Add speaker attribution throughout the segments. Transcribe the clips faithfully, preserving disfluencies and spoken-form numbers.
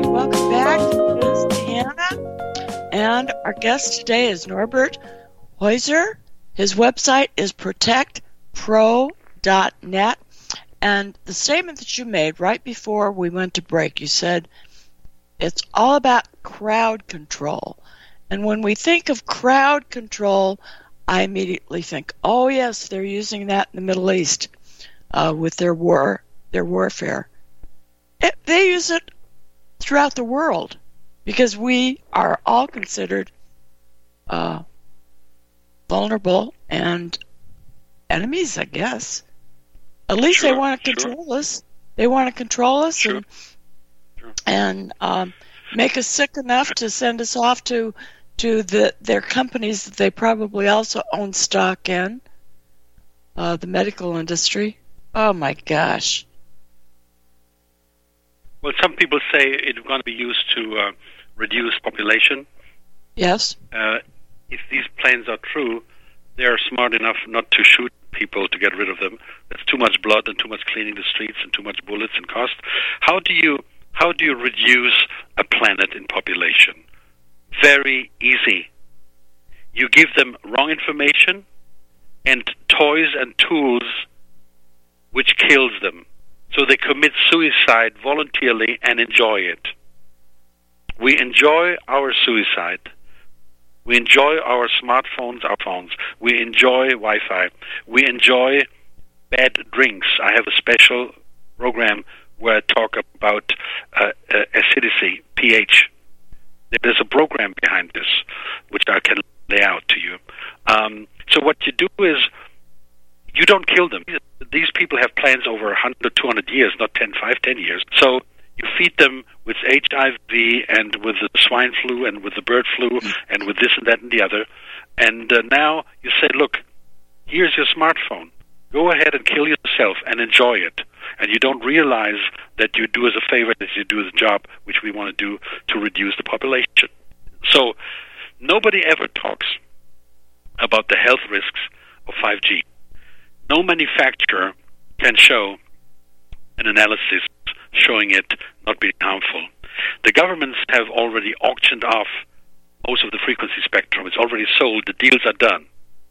Speaker 1: Welcome back. This is Deanna, and our guest today is Norbert Heuser. His website is protect pro dot net, and the statement that you made right before we went to break, you said it's all about crowd control. And when we think of crowd control, I immediately think, oh yes, they're using that in the Middle East uh, with their war, their warfare. It, they use it throughout the world, because we are all considered uh, vulnerable and enemies, I guess. At least
Speaker 2: Sure,
Speaker 1: they want to control
Speaker 2: sure.
Speaker 1: us. They want to control us
Speaker 2: Sure.
Speaker 1: and
Speaker 2: Sure.
Speaker 1: and um, make us sick enough to send us off to to the their companies that they probably also own stock in, uh, the medical industry. Oh my gosh.
Speaker 2: Well, some people say it's going to be used to uh, reduce population.
Speaker 1: Yes.
Speaker 2: Uh, if these plans are true, they are smart enough not to shoot people to get rid of them. That's too much blood and too much cleaning the streets and too much bullets and cost. How do you how do you reduce a planet in population? Very easy. You give them wrong information and toys and tools which kills them. So they commit suicide voluntarily and enjoy it. We enjoy our suicide. We enjoy our smartphones, our phones. We enjoy Wi-Fi. We enjoy bad drinks. I have a special program where I talk about uh, uh, acidity, pH. There's a program behind this, which I can lay out to you. Um, so what you do is, you don't kill them. These people have plans over one hundred, two hundred years, not ten, five, ten years. So you feed them with H I V and with the swine flu and with the bird flu and with this and that and the other. And uh, now you say, look, here's your smartphone. Go ahead and kill yourself and enjoy it. And you don't realize that you do as a favor that you do the job which we want to do to reduce the population. So nobody ever talks about the health risks of five G. No manufacturer can show an analysis showing it not being harmful. The governments have already auctioned off most of the frequency spectrum. It's already sold. The deals are done.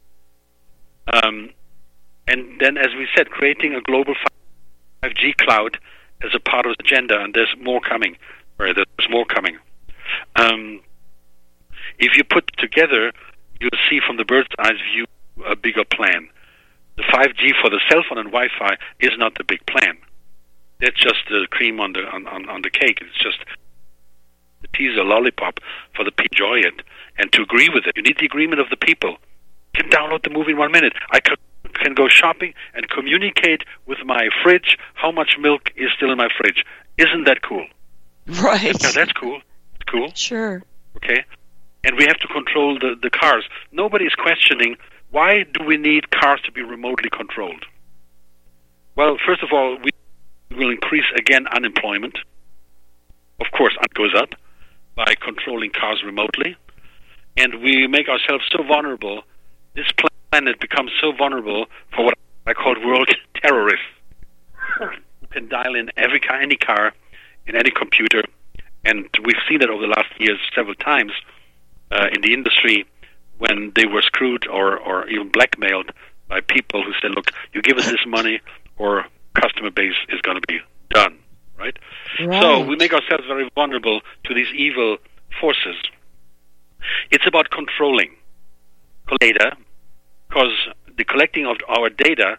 Speaker 2: Um, and then, as we said, creating a global five G cloud as a part of the agenda, and there's more coming. Or there's more coming. Um, if you put together, you'll see from the bird's eye view a bigger plan. The five G for the cell phone and Wi-Fi is not the big plan. That's just the cream on the on, on, on the cake. It's just the teaser lollipop for the people to enjoy it and to agree with it. You need the agreement of the people. You can download the movie in one minute. I can, can go shopping and communicate with my fridge how much milk is still in my fridge. Isn't that cool?
Speaker 1: Right.
Speaker 2: Yeah, that's cool. It's cool.
Speaker 1: Sure.
Speaker 2: Okay. And we have to control the, the cars. Nobody is questioning, why do we need cars to be remotely controlled? Well, first of all, we will increase, again, unemployment. Of course, it goes up by controlling cars remotely. And we make ourselves so vulnerable. This planet becomes so vulnerable for what I call world terrorists. You can dial in every car, any car, in any computer. And we've seen it over the last years several times uh, in the industry, when they were screwed or, or even blackmailed by people who said, look, you give us this money or customer base is going to be done, right?
Speaker 1: Right.
Speaker 2: So we make ourselves very vulnerable to these evil forces. It's about controlling data, because the collecting of our data,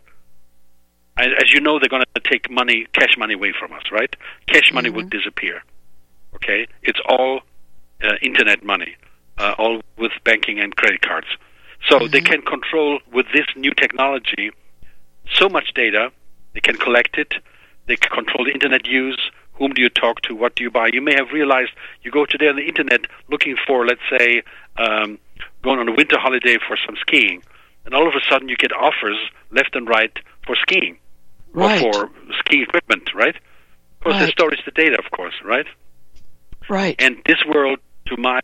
Speaker 2: as you know, they're going to take money, cash money away from us, right? Cash money mm-hmm. will disappear, okay? It's all uh, internet money. Uh, all with banking and credit cards. So mm-hmm. they can control, with this new technology, so much data. They can collect it. They can control the internet use. Whom do you talk to? What do you buy? You may have realized you go today on the internet looking for, let's say, um, going on a winter holiday for some skiing. And all of a sudden you get offers left and right for skiing.
Speaker 1: Right.
Speaker 2: Or for ski equipment, right? Of course,
Speaker 1: right.
Speaker 2: the storage the data, of course, right?
Speaker 1: Right.
Speaker 2: And this world, to my...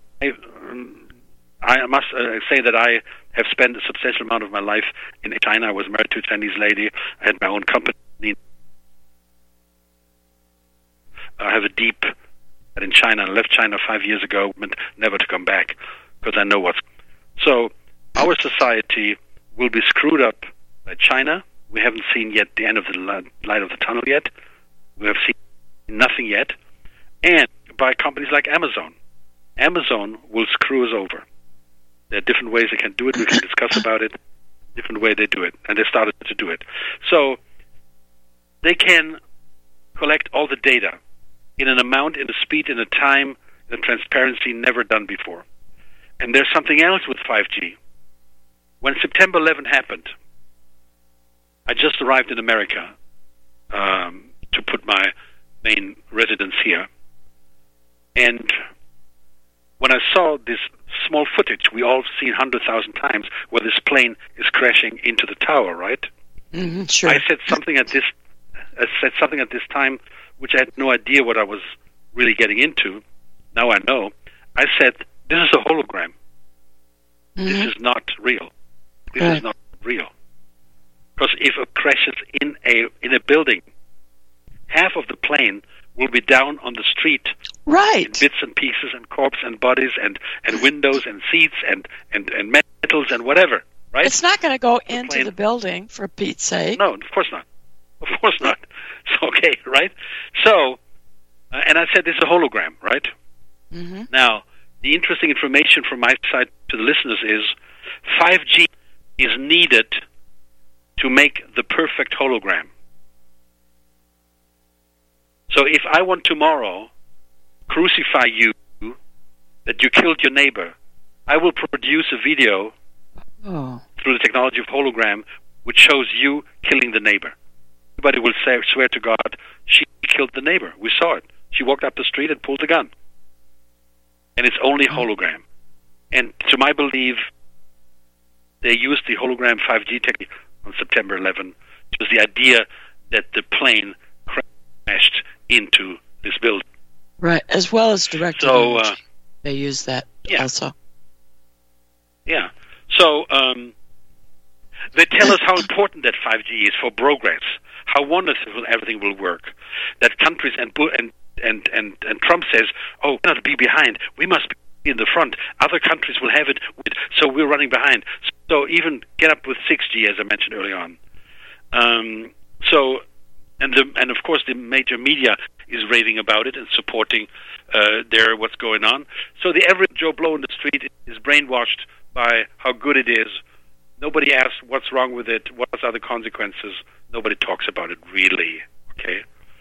Speaker 2: I must uh, say that I have spent a substantial amount of my life in China. I was married to a Chinese lady. I had my own company. I have a deep in China and left China five years ago, meant never to come back, because I know what's... So our society will be screwed up by China. We haven't seen yet the end of the light of the tunnel yet. We have seen nothing yet. And by companies like Amazon. Amazon will screw us over. There are different ways they can do it. We can discuss about it. Different way they do it. And they started to do it. So they can collect all the data in an amount, in a speed, in a time, and transparency never done before. And there's something else with five G. When September eleventh happened, I just arrived in America um, to put my main residence here. And when I saw this small footage we all seen one hundred thousand times where this plane is crashing into the tower, right?
Speaker 1: Mm-hmm, sure.
Speaker 2: I said something at this I said something at this time which I had no idea what I was really getting into. Now I know. I said, this is a hologram. Mm-hmm. This is not real. This right. is not real. Because if it crashes in a in a building, half of the plane will be down on the street,
Speaker 1: right?
Speaker 2: In bits and pieces and corpse and bodies and, and windows and seats and, and, and metals and whatever, right?
Speaker 1: It's not going to go
Speaker 2: the
Speaker 1: into
Speaker 2: plane.
Speaker 1: the building, for Pete's sake.
Speaker 2: No, of course not. Of course not. So, okay, right? So, uh, and I said this is a hologram, right?
Speaker 1: Mm-hmm.
Speaker 2: Now, the interesting information from my side to the listeners is five G is needed to make the perfect hologram. So if I want tomorrow crucify you that you killed your neighbor, I will produce a video
Speaker 1: oh.
Speaker 2: through the technology of hologram which shows you killing the neighbor. Everybody will say, swear to God, she killed the neighbor. We saw it. She walked up the street and pulled the gun. And it's only hologram. And to my belief, they used the hologram five G technique on September eleventh. It was the idea that the plane crashed into this building.
Speaker 1: Right, as well as direct
Speaker 2: so,
Speaker 1: image.
Speaker 2: Uh,
Speaker 1: they use that
Speaker 2: yeah.
Speaker 1: also.
Speaker 2: Yeah. So um, they tell us how important that five G is for progress, how wonderful everything will work. That countries and and and and, and Trump says, "Oh, we cannot be behind. We must be in the front. Other countries will have it, so we're running behind." So even get up with six G, as I mentioned early on. Um, so. And the, and of course the major media is raving about it and supporting uh, their what's going on. So the average Joe Blow in the street is brainwashed by how good it is. Nobody asks what's wrong with it, what are the consequences. Nobody talks about it really. Okay.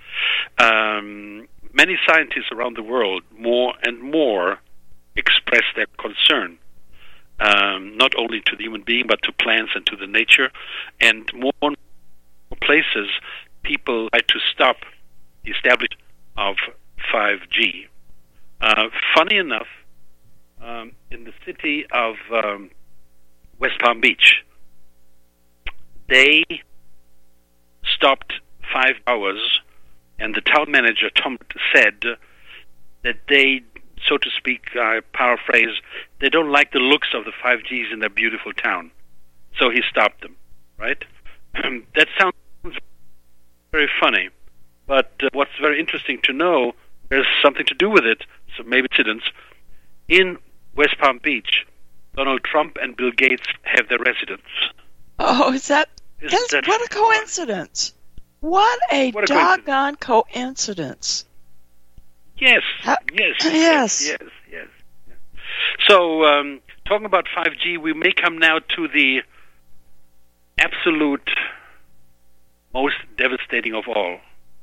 Speaker 2: Um, many scientists around the world more and more express their concern, um, not only to the human being but to plants and to the nature, and more and more places. People try to stop the establishment of five G. Uh, funny enough, um, in the city of um, West Palm Beach, they stopped five hours, and the town manager, Tom, said that they, so to speak, I paraphrase, they don't like the looks of the five Gs in their beautiful town. So he stopped them, right? That sounds very funny, but uh, what's very interesting to know, there's something to do with it, so maybe incidents. In West Palm Beach, Donald Trump and Bill Gates have their residence.
Speaker 1: Oh, is that,
Speaker 2: Isn't
Speaker 1: is,
Speaker 2: that
Speaker 1: what a coincidence. What a
Speaker 2: what a
Speaker 1: doggone coincidence.
Speaker 2: Yes,
Speaker 1: How,
Speaker 2: yes,
Speaker 1: yes,
Speaker 2: yes, yes, yes. yes. So, um, talking about five G, we may come now to the absolute most devastating of all.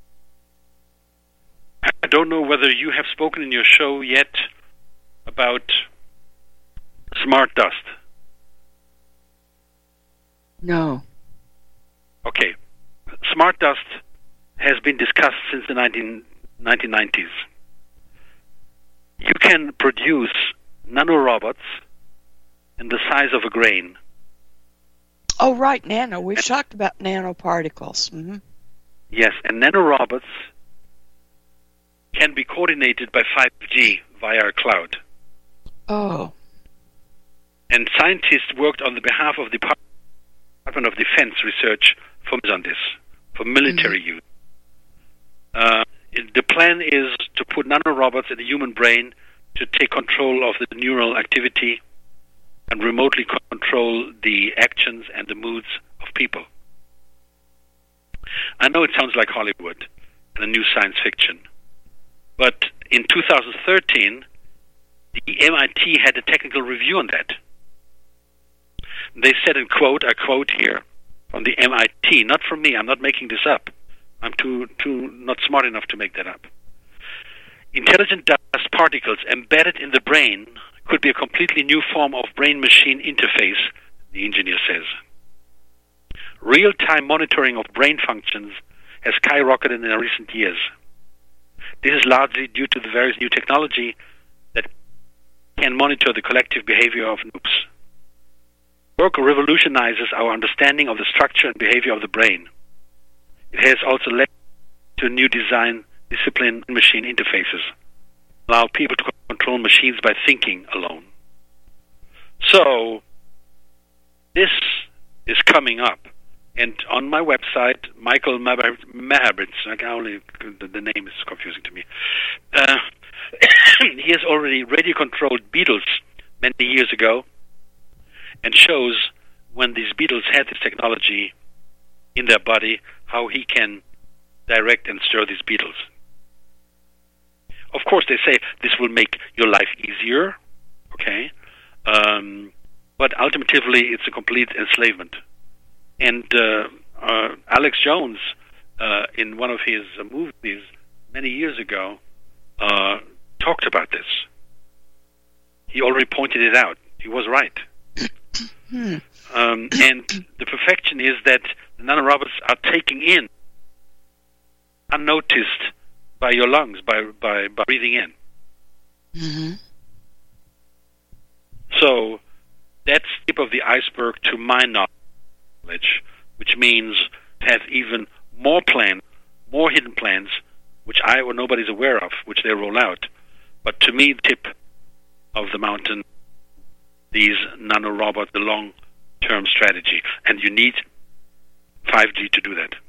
Speaker 2: I don't know whether you have spoken in your show yet about smart dust.
Speaker 1: No.
Speaker 2: Okay. Smart dust has been discussed since the nineteen nineties. You can produce nanorobots in the size of a grain.
Speaker 1: Oh, right, nano. We've and, talked about nanoparticles. Mm-hmm.
Speaker 2: Yes, and nanorobots can be coordinated by five G via a cloud.
Speaker 1: Oh.
Speaker 2: And scientists worked on the behalf of the Department of Defense research for on this, for military mm-hmm. use. Uh, the plan is to put nanorobots in the human brain to take control of the neural activity and remotely control the actions and the moods of people. I know it sounds like Hollywood and a new science fiction, but in two thousand thirteen, the M I T had a technical review on that. They said, in quote, I quote here from the M I T, not from me, I'm not making this up. I'm too too not smart enough to make that up. Intelligent dust particles embedded in the brain could be a completely new form of brain-machine interface, the engineer says. Real-time monitoring of brain functions has skyrocketed in recent years. This is largely due to the various new technology that can monitor the collective behavior of noobs. Work revolutionizes our understanding of the structure and behavior of the brain. It has also led to a new design discipline machine interfaces, allow people to control machines by thinking alone. So, this is coming up. And on my website, Michael Mahabritz, I can only, the, the name is confusing to me, uh, he has already radio-controlled beetles many years ago and shows when these beetles had this technology in their body, how he can direct and stir these beetles. Of course, they say this will make your life easier, okay, um, but ultimately it's a complete enslavement. And uh, uh, Alex Jones, uh, in one of his uh, movies many years ago, uh, talked about this. He already pointed it out. He was right. um, and the perfection is that the nanorobots are taking in, unnoticed by your lungs, by, by, by breathing in.
Speaker 1: Mm-hmm.
Speaker 2: So that's the tip of the iceberg to my knowledge, which means to have even more plans, more hidden plans, which I or nobody's aware of, which they roll out. But to me, the tip of the mountain, these nanorobots, the long-term strategy. And you need five G to do that.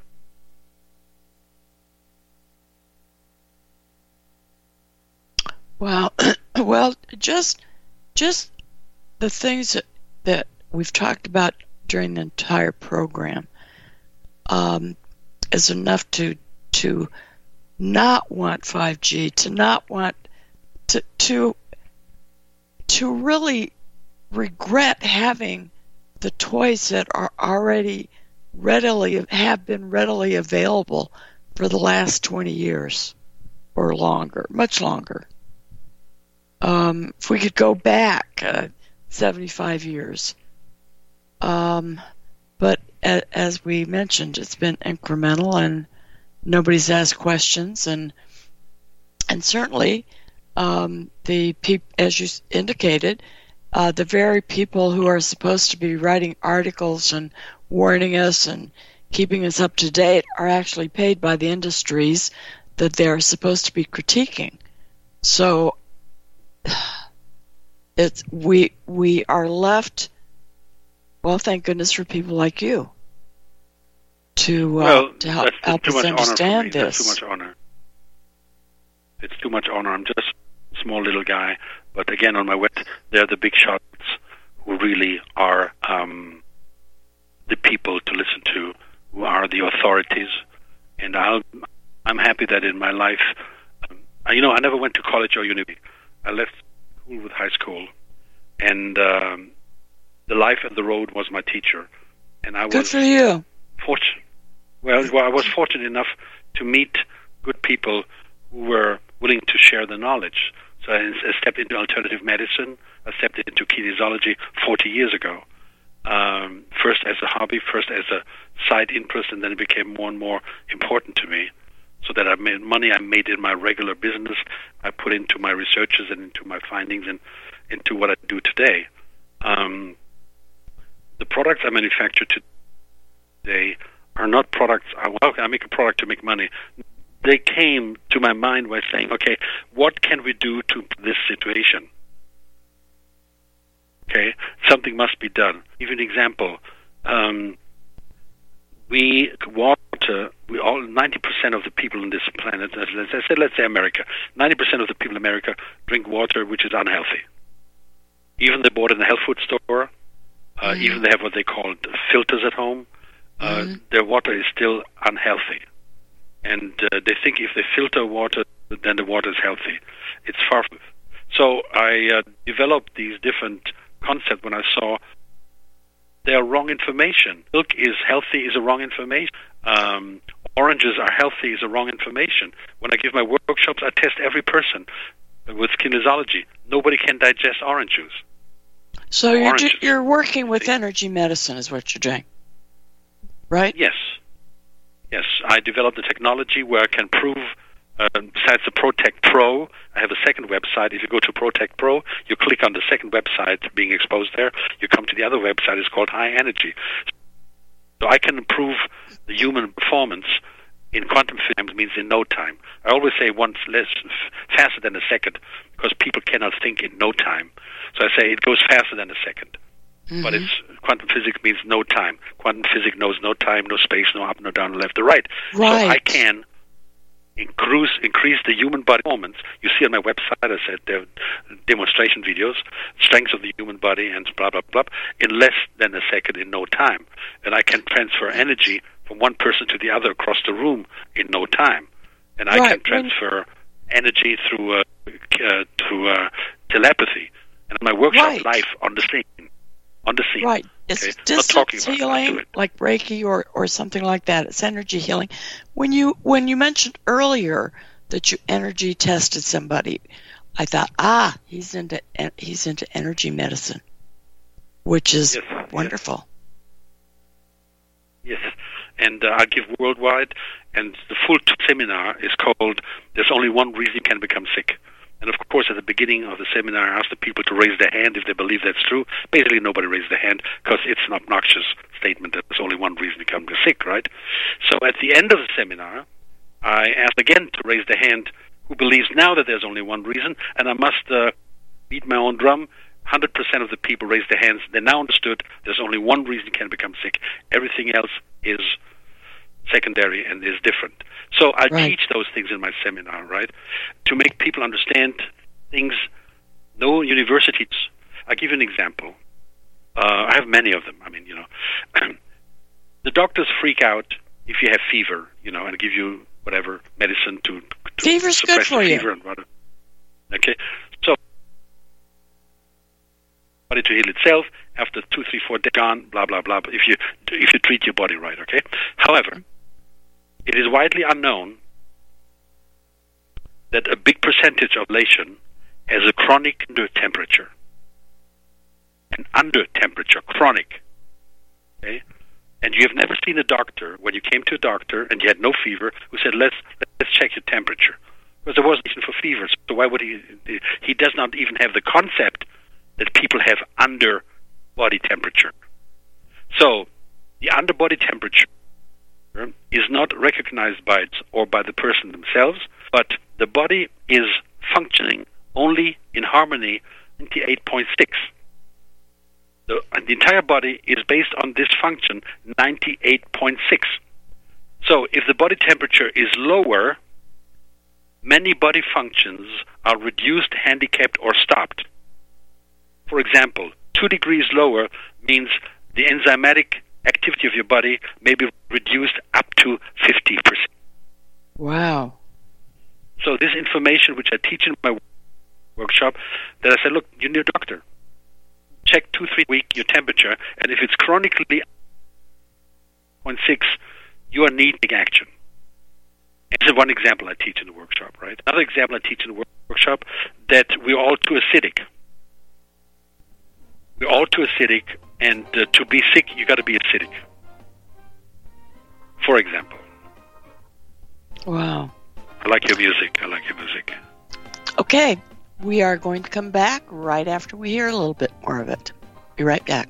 Speaker 1: Well, well, just just the things that, that we've talked about during the entire program um, is enough to to not want five G, to not want to to to really regret having the toys that are already readily have been readily available for the last twenty years or longer, much longer. Um, if we could go back uh, seventy-five years. Um, but a, as we mentioned, it's been incremental and nobody's asked questions. And and certainly, um, the peop- as you indicated, uh, the very people who are supposed to be writing articles and warning us and keeping us up to date are actually paid by the industries that they're supposed to be critiquing. So it's we we are left. Well, thank goodness for people like you to uh,
Speaker 2: well,
Speaker 1: to help,
Speaker 2: that's
Speaker 1: help
Speaker 2: too
Speaker 1: us
Speaker 2: much
Speaker 1: understand
Speaker 2: honor for me.
Speaker 1: this.
Speaker 2: That's too much honor. It's too much honor. I'm just a small little guy, but again, on my web, they're the big shots who really are um, the people to listen to, who are the authorities. And I'll, I'm happy that in my life, um, you know, I never went to college or university. I left school with high school, and um, the life and the road was my teacher. And I
Speaker 1: Good
Speaker 2: was
Speaker 1: for you.
Speaker 2: Fortunate. Well, well, I was fortunate enough to meet good people who were willing to share the knowledge. So I, I stepped into alternative medicine. I stepped into kinesiology forty years ago. Um, first as a hobby, first as a side interest, and then it became more and more important to me. So that I made money I made in my regular business, I put into my researches and into my findings and into what I do today. Um, the products I manufacture today are not products, I, okay, I make a product to make money. They came to my mind by saying, okay, what can we do to this situation? Okay, something must be done. Give you an example. Um, we water, we all ninety percent of the people on this planet, let's say, let's say America, ninety percent of the people in America drink water which is unhealthy. Even they bought it in the health food store, uh, mm-hmm. even they have what they call filters at home, uh, mm-hmm. their water is still unhealthy. And uh, they think if they filter water, then the water is healthy. It's far from it. So I uh, developed these different concepts when I saw they are wrong information. Milk is healthy is a wrong information. Um, oranges are healthy is a wrong information. When I give my workshops, I test every person with kinesiology. Nobody can digest orange juice.
Speaker 1: So you're, do, you're working with energy medicine is what you're doing, right?
Speaker 2: Yes. Yes, I developed a technology where I can prove, uh, besides the Protect Pro, I have a second website. If you go to Protect Pro, you click on the second website being exposed there, you come to the other website, it's called High Energy. So I can improve the human performance in quantum physics, means in no time. I always say once less, faster than a second, because people cannot think in no time. So I say it goes faster than a second. Mm-hmm. But it's quantum physics means no time. Quantum physics knows no time, no space, no up, no down, no left, or right.
Speaker 1: Right.
Speaker 2: So I can increase, increase the human body performance. You see on my website, I said there are demonstration videos, strengths of the human body, and blah, blah, blah, in less than a second in no time. And I can transfer energy from one person to the other across the room in no time. And I
Speaker 1: right.
Speaker 2: can transfer energy through uh, uh, through uh, telepathy. And my workshop
Speaker 1: right.
Speaker 2: live on the scene. On the scene.
Speaker 1: Right. It's
Speaker 2: okay?
Speaker 1: distance healing, like Reiki or, or something like that. It's energy healing. When you when you mentioned earlier that you energy tested somebody, I thought, ah, he's into he's into energy medicine, which is
Speaker 2: yes,
Speaker 1: wonderful.
Speaker 2: Yes, yes. And uh, I give worldwide, and the full seminar is called "There's Only One Reason You Can Become Sick." And of course, at the beginning of the seminar, I asked the people to raise their hand if they believe that's true. Basically, nobody raised their hand because it's an obnoxious statement that there's only one reason to come sick, right? So at the end of the seminar, I asked again to raise their hand who believes now that there's only one reason, and I must uh, beat my own drum. one hundred percent of the people raised their hands. They now understood there's only one reason you can become sick. Everything else is secondary and is different. So I
Speaker 1: right.
Speaker 2: teach those things in my seminar, right, to make people understand things. No universities. I'll give you an example. Uh, I have many of them. I mean, you know, the doctors freak out if you have fever, you know, and give you whatever medicine to, to
Speaker 1: Fever's
Speaker 2: suppress
Speaker 1: good for
Speaker 2: the
Speaker 1: you.
Speaker 2: fever and whatever. Okay, so body to heal itself after two, three, four days gone. Blah blah blah. If you if you treat your body right, okay. However, it is widely unknown that a big percentage of population has a chronic under temperature. An under temperature, chronic. Okay? And you have never seen a doctor, when you came to a doctor and you had no fever, who said, let's let's check your temperature. Because there wasn't reason for fever, so why would he? He does not even have the concept that people have under body temperature. So, the under body temperature is not recognized by it or by the person themselves, but the body is functioning only in harmony ninety-eight point six. The, the entire body is based on this function ninety-eight point six. So if the body temperature is lower, many body functions are reduced, handicapped, or stopped. For example, two degrees lower means the enzymatic activity of your body may be reduced up to fifty percent.
Speaker 1: Wow.
Speaker 2: So this information, which I teach in my workshop, that I said, look, you need a doctor. Check two, three week your temperature, and if it's chronically zero point six, you are needing action. And this is one example I teach in the workshop, right? Another example I teach in the workshop, that we're all too acidic. We're all too acidic, and uh, to be sick, you got to be acidic. For example.
Speaker 1: Wow.
Speaker 2: I like your music. I like your music.
Speaker 1: Okay. We are going to come back right after we hear a little bit more of it. Be right back.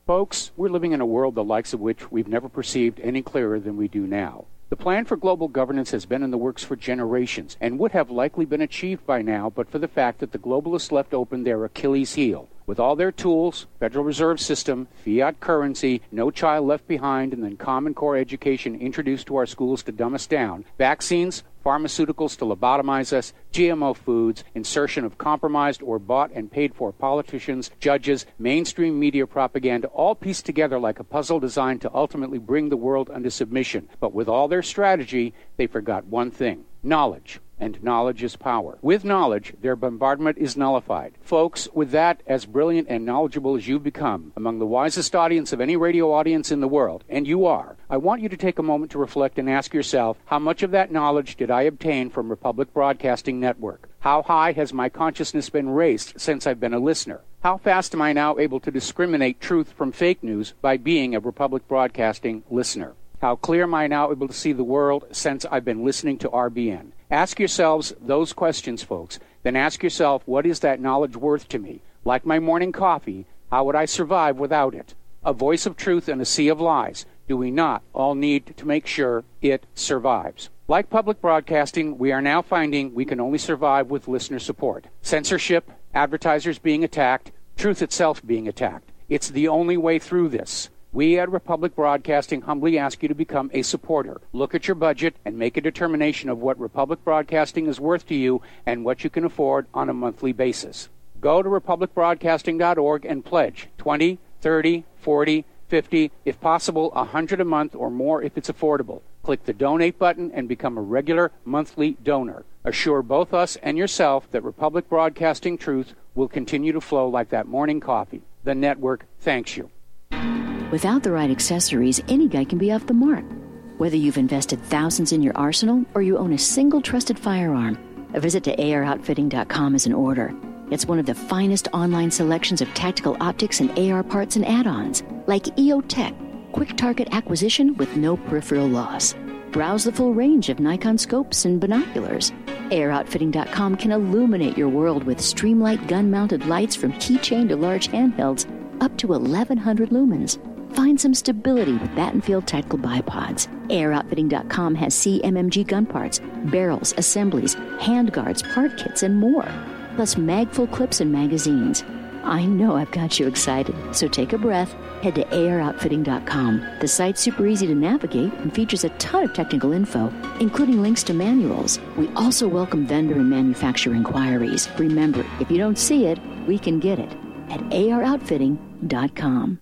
Speaker 3: Folks, we're living in a world the likes of which we've never perceived any clearer than we do now. The plan for global governance has been in the works for generations and would have likely been achieved by now but for the fact that the globalists left open their Achilles heel. With all their tools, Federal Reserve System, fiat currency, no child left behind, and then Common Core education introduced to our schools to dumb us down, vaccines, pharmaceuticals to lobotomize us, G M O foods, insertion of compromised or bought and paid for politicians, judges, mainstream media propaganda, all pieced together like a puzzle designed to ultimately bring the world under submission. But with all their strategy, they forgot one thing: knowledge. And knowledge is power. With knowledge, their bombardment is nullified. Folks, with that, as brilliant and knowledgeable as you've become, among the wisest audience of any radio audience in the world, and you are, I want you to take a moment to reflect and ask yourself, how much of that knowledge did I obtain from Republic Broadcasting Network? How high has my consciousness been raised since I've been a listener? How fast am I now able to discriminate truth from fake news by being a Republic Broadcasting listener? How clear am I now able to see the world since I've been listening to R B N? Ask yourselves those questions, folks. Then ask yourself, what is that knowledge worth to me? Like my morning coffee, how would I survive without it? A voice of truth in a sea of lies. Do we not all need to make sure it survives? Like public broadcasting, we are now finding we can only survive with listener support. Censorship, advertisers being attacked, truth itself being attacked. It's the only way through this. We at Republic Broadcasting humbly ask you to become a supporter. Look at your budget and make a determination of what Republic Broadcasting is worth to you and what you can afford on a monthly basis. Go to republic broadcasting dot org and pledge twenty, thirty, forty, fifty, if possible one hundred a month or more if it's affordable. Click the donate button and become a regular monthly donor. Assure both us and yourself that Republic Broadcasting truth will continue to flow like that morning coffee. The network thanks you.
Speaker 4: Without the right accessories, any guy can be off the mark. Whether you've invested thousands in your arsenal or you own a single trusted firearm, a visit to A R outfitting dot com is in order. It's one of the finest online selections of tactical optics and A R parts and add-ons, like E O Tech, quick target acquisition with no peripheral loss. Browse the full range of Nikon scopes and binoculars. A R outfitting dot com can illuminate your world with Streamlight gun-mounted lights from keychain to large handhelds up to eleven hundred lumens. Find some stability with Battenfield Tactical Bipods. A R outfitting dot com has C M M G gun parts, barrels, assemblies, handguards, part kits, and more, plus magful clips and magazines. I know I've got you excited, so take a breath. Head to A R outfitting dot com. The site's super easy to navigate and features a ton of technical info, including links to manuals. We also welcome vendor and manufacturer inquiries. Remember, if you don't see it, we can get it at A R outfitting dot com.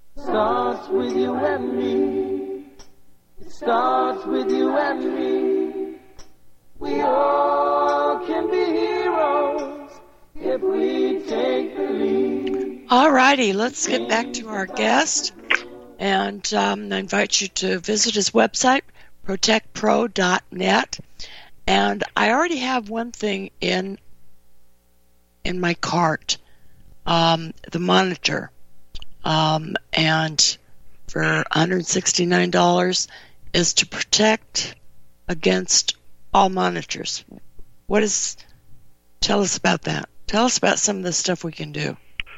Speaker 5: Starts with you and me. It starts with you and me. We all can be heroes if we take the lead.
Speaker 1: All righty, let's get back to our guest. And um, I invite you to visit his website, protect pro dot net. And I already have one thing in in my cart, um, the monitor. Um, and for one hundred sixty-nine dollars is to protect against all monitors. What is, tell us about that. Tell us about some of the stuff we can do.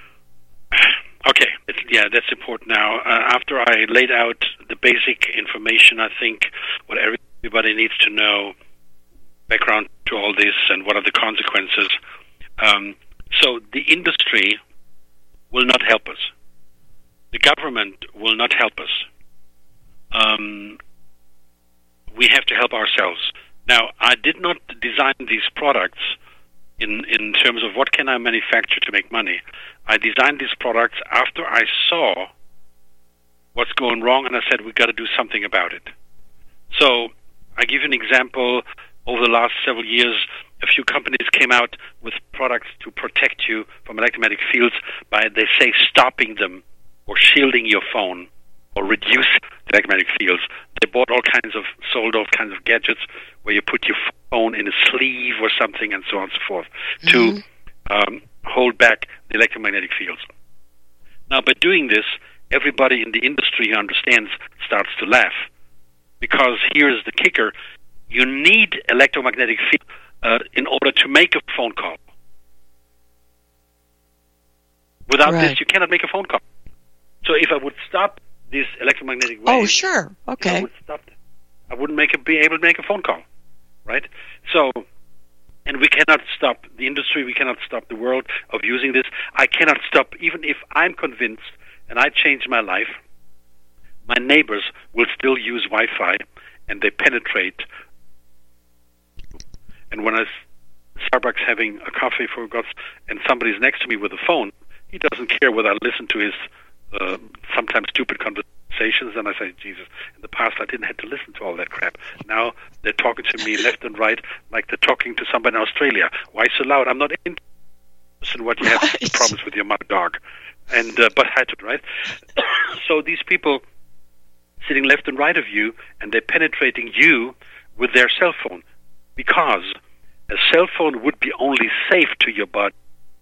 Speaker 2: Okay, it's, yeah, that's important now. Uh, after I laid out the basic information, I think what everybody needs to know, background to all this and what are the consequences. Um, so the industry will not help us. The government will not help us. Um, we have to help ourselves. Now, I did not design these products in, in terms of what can I manufacture to make money. I designed these products after I saw what's going wrong, and I said, we've got to do something about it. So I give you an example. Over the last several years, a few companies came out with products to protect you from electromagnetic fields by, they say, stopping them or shielding your phone, or reduce the electromagnetic fields. They bought all kinds of, sold all kinds of gadgets where you put your phone in a sleeve or something and so on and so forth mm-hmm. to um, hold back the electromagnetic fields. Now, by doing this, everybody in the industry who understands starts to laugh, because here's the kicker. You need electromagnetic field uh, in order to make a phone call. Without
Speaker 1: right.
Speaker 2: this, you cannot make a phone call. So if I would stop this electromagnetic wave,
Speaker 1: Oh, sure. Okay.
Speaker 2: I would stop it. I wouldn't make a, be able to make a phone call, right? So, and we cannot stop the industry. We cannot stop the world of using this. I cannot stop, even if I'm convinced and I change my life, my neighbors will still use Wi-Fi, and they penetrate. And when I Starbucks having a coffee for God's, and somebody's next to me with a phone, he doesn't care whether I listen to his uh, sometimes stupid conversations. And I say, Jesus, in the past I didn't have to listen to all that crap. Now they're talking to me left and right like they're talking to somebody in Australia. Why so loud? I'm not interested in what you have
Speaker 1: Right.
Speaker 2: problems with your mother dog. And uh, but had to, right? So these people sitting left and right of you, and they're penetrating you with their cell phone, because a cell phone would be only safe to your body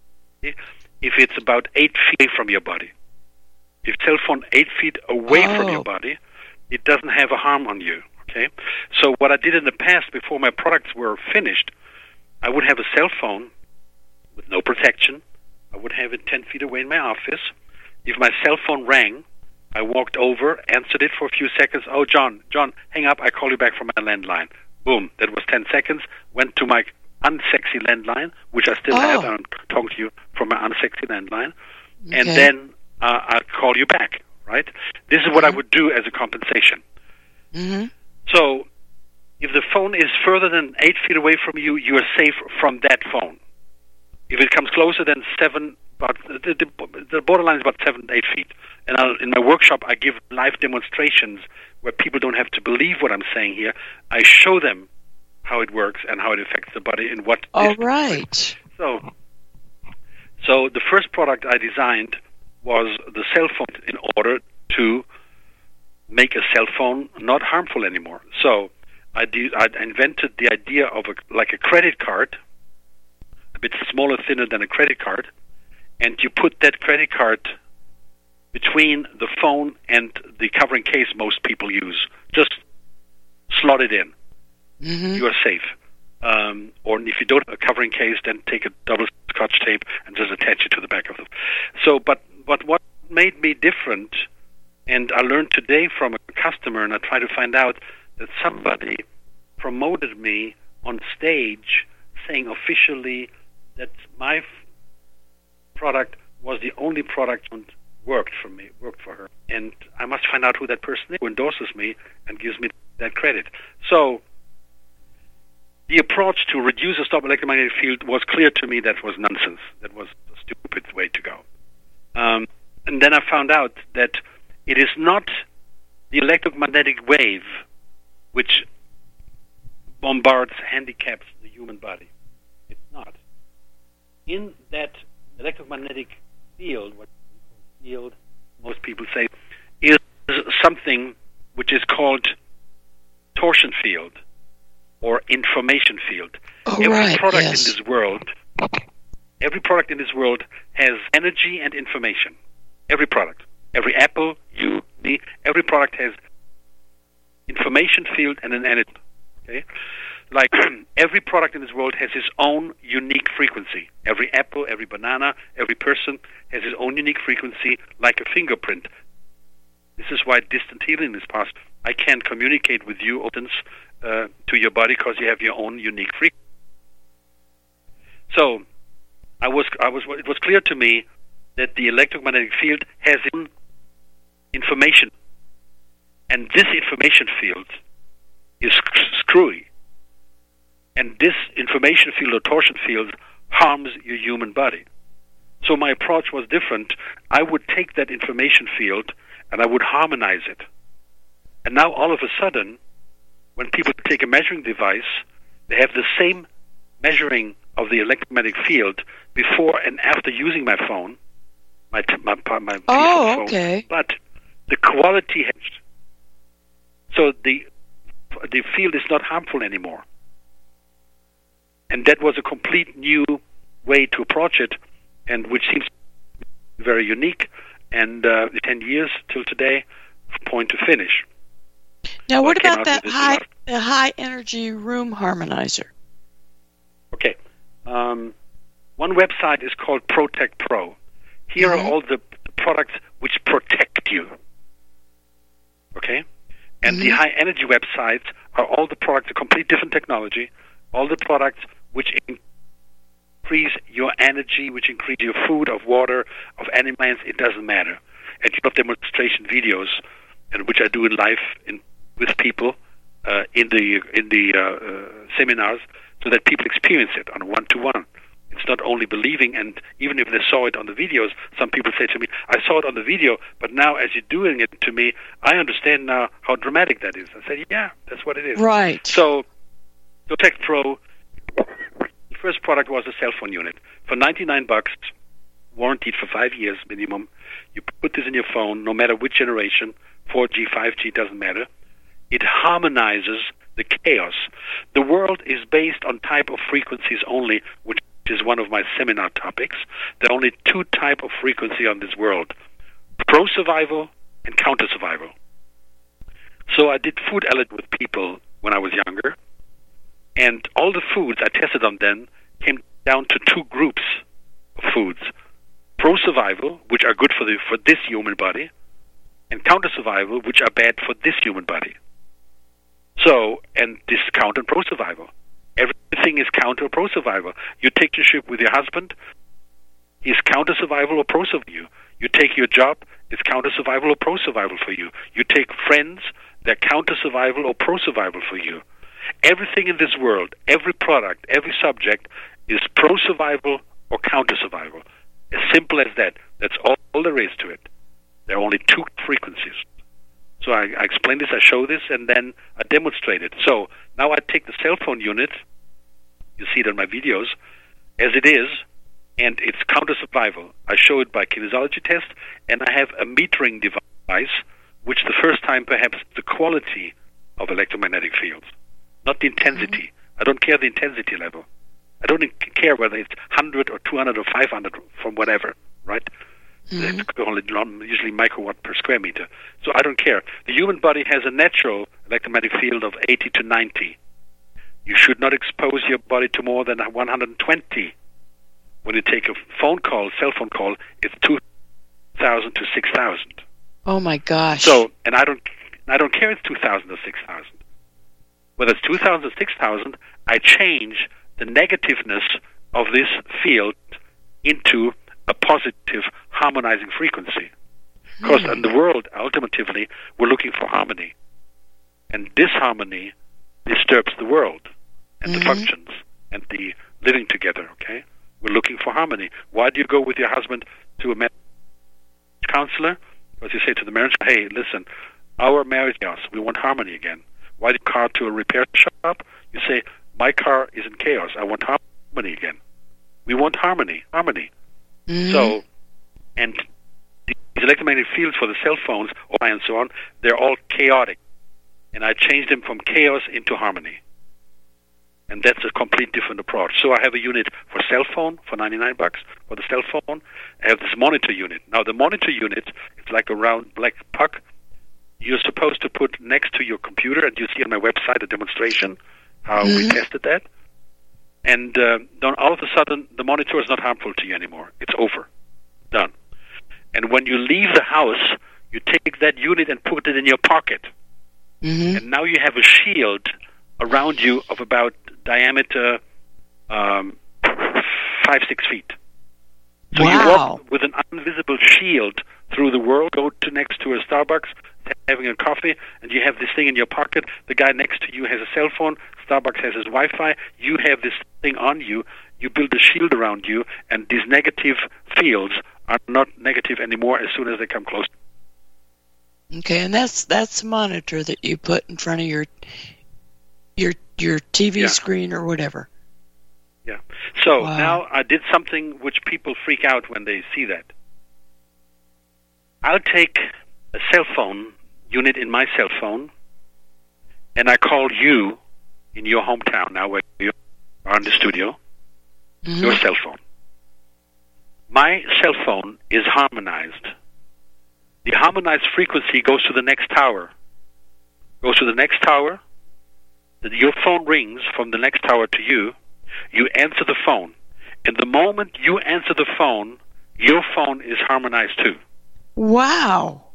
Speaker 2: if it's about eight feet from your body. If cell phone eight feet away
Speaker 1: Oh.
Speaker 2: from your body, it doesn't have a harm on you. Okay. So what I did in the past, before my products were finished, I would have a cell phone with no protection. I would have it ten feet away in my office. If my cell phone rang, I walked over, answered it for a few seconds. Oh, John, John, hang up. I call you back from my landline. Boom. That was ten seconds. Went to my unsexy landline, which I still
Speaker 1: Oh.
Speaker 2: have. I'm talking to you from my unsexy landline. And
Speaker 1: Okay.
Speaker 2: then uh, I'll call you back, right? This is what I would do as a compensation.
Speaker 1: Mm-hmm.
Speaker 2: So if the phone is further than eight feet away from you, you are safe from that phone. If it comes closer than seven, about the, the, the borderline is about seven, eight feet. And I'll, in my workshop, I give live demonstrations where people don't have to believe what I'm saying here. I show them how it works and how it affects the body and what.
Speaker 1: All
Speaker 2: is-
Speaker 1: right.
Speaker 2: So, so the first product I designed was the cell phone in order to make a cell phone not harmful anymore. So I, de- I invented the idea of a, like a credit card, a bit smaller, thinner than a credit card, and you put that credit card between the phone and the covering case most people use. Just slot it in.
Speaker 1: Mm-hmm.
Speaker 2: You are safe. Um, or if you don't have a covering case, then take a double scotch tape and just attach it to the back of the. So, but but what made me different, and I learned today from a customer, and I tried to find out that somebody promoted me on stage, saying officially that my f- product was the only product that worked for me, worked for her, and I must find out who that person is who endorses me and gives me that credit. So the approach to reduce or stop electromagnetic field was clear to me that was nonsense. That was a stupid way to go. Um, and then I found out that it is not the electromagnetic wave which bombards, handicaps the human body. It's not. In that electromagnetic field, what field most people say, is something which is called torsion field or information field.
Speaker 1: Oh,
Speaker 2: every
Speaker 1: right,
Speaker 2: product
Speaker 1: yes.
Speaker 2: in this world, every product in this world has energy and information. Every product, every Apple, you, me, every product has information field and an energy. Okay, like every product in this world has its own unique frequency. Every apple, every banana, every person has his own unique frequency, like a fingerprint. This is why distant healing is possible. I can't communicate with you, audience, uh, to your body because you have your own unique frequency. So, I was, I was, it was clear to me that the electromagnetic field has its own information, and this information field is screwy. And this information field or torsion field harms your human body. So my approach was different. I would take that information field and I would harmonize it. And now all of a sudden, when people take a measuring device, they have the same measuring of the electromagnetic field before and after using my phone, my t- my, my piece
Speaker 1: Oh,
Speaker 2: of phone.
Speaker 1: okay.
Speaker 2: But the quality has. So the the field is not harmful anymore. And that was a complete new way to approach it, and which seems very unique. And uh, ten years till today, point to finish.
Speaker 1: Now,
Speaker 2: So
Speaker 1: what
Speaker 2: I came
Speaker 1: about
Speaker 2: out
Speaker 1: that
Speaker 2: with this
Speaker 1: high,
Speaker 2: last-
Speaker 1: the high energy room harmonizer?
Speaker 2: Okay. Um, one website is called Protect Pro. Here
Speaker 1: Mhm.
Speaker 2: are all the products which protect you. Okay? And
Speaker 1: Mhm.
Speaker 2: the high-energy websites are all the products, a complete different technology, all the products which increase your energy, which increase your food, of water, of animals, it doesn't matter. And you have demonstration videos, and which I do in live in, with people uh, in the in the uh, uh, seminars, so that people experience it on a one-to-one. It's not only believing, and even if they saw it on the videos, some people say to me, I saw it on the video, but now as you're doing it to me, I understand now how dramatic that is. I said, yeah, that's what it is.
Speaker 1: Right.
Speaker 2: So, Protect Pro, the first product was a cell phone unit. For ninety-nine bucks, warranted for five years minimum, you put this in your phone, no matter which generation, four G, five G, doesn't matter. It harmonizes the chaos. The world is based on type of frequencies only, which is one of my seminar topics. There are only two type of frequency on this world, pro-survival and counter-survival. So I did food allergy with people when I was younger, and all the foods I tested on them came down to two groups of foods. Pro-survival, which are good for the for this human body, and counter-survival, which are bad for this human body. So, and this counter and pro-survival. Everything is counter or pro-survival. You take your ship with your husband, he's counter-survival or pro-survival for you. You take your job, it's counter-survival or pro-survival for you. You take friends, they're counter-survival or pro-survival for you. Everything in this world, every product, every subject is pro-survival or counter-survival. As simple as that. That's all, all there is to it. There are only two frequencies. So I, I explain this, I show this, and then I demonstrate it. So now I take the cell phone unit, you see it in my videos, as it is, and it's counter-survival. I show it by kinesiology test, and I have a metering device, which the first time perhaps the quality of electromagnetic fields, not the intensity. Mm-hmm. I don't care the intensity level. I don't care whether it's one hundred or two hundred or five hundred from whatever, right? Mm-hmm. It's only usually microwatt per square meter. So I don't care. The human body has a natural electromagnetic field of eighty to ninety. You should not expose your body to more than one hundred twenty. When you take a phone call, cell phone call, it's two thousand to six thousand.
Speaker 1: Oh my gosh.
Speaker 2: So, and I don't, I don't care if it's two thousand or six thousand. Whether it's two thousand or six thousand, I change the negativeness of this field into a positive harmonizing frequency. Because mm. in the world, ultimately, we're looking for harmony. And disharmony disturbs the world and mm-hmm. the functions and the living together, okay? We're looking for harmony. Why do you go with your husband to a marriage counselor? Because you say to the marriage, hey, listen, our marriage, chaos, we want harmony again. Why do you car to a repair shop? You say, my car is in chaos. I want harmony again. We want harmony, harmony. Mm-hmm. So, and these electromagnetic fields for the cell phones and so on, they're all chaotic. And I changed them from chaos into harmony. And that's a complete different approach. So I have a unit for cell phone for ninety-nine bucks for the cell phone. I have this monitor unit. Now the monitor unit, it's like a round black puck. You're supposed to put next to your computer, and you see on my website a demonstration how mm-hmm. we tested that. And uh, then all of a sudden, the monitor is not harmful to you anymore. It's over. Done. And when you leave the house, you take that unit and put it in your pocket. Mm-hmm. And now you have a shield around you of about diameter um, five, six feet. So
Speaker 1: wow.
Speaker 2: you walk with an invisible shield through the world, go to next to a Starbucks, having a coffee, and you have this thing in your pocket. The guy next to you has a cell phone. Starbucks has his Wi-Fi. You have this thing on you. You build a shield around you, and these negative fields are not negative anymore as soon as they come close.
Speaker 1: Okay, and that's that's a monitor that you put in front of your your your T V yeah. screen or whatever.
Speaker 2: Yeah. So
Speaker 1: wow.
Speaker 2: now I did something which people freak out when they see that. I'll take a cell phone unit in my cell phone, and I call you in your hometown now where you are in the studio, mm-hmm. your cell phone. My cell phone is harmonized. The harmonized frequency goes to the next tower. Goes to the next tower. Your phone rings from the next tower to you. You answer the phone. And the moment you answer the phone, your phone is harmonized too.
Speaker 1: Wow.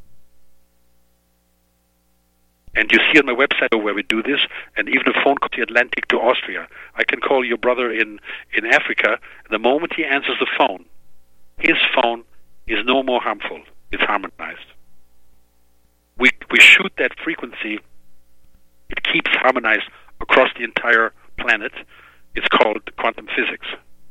Speaker 2: And you see on my website where we do this, and even a phone call to the Atlantic to Austria. I can call your brother in, in Africa, and the moment he answers the phone, his phone is no more harmful. It's harmonized. We we shoot that frequency. It keeps harmonized across the entire planet. It's called quantum physics.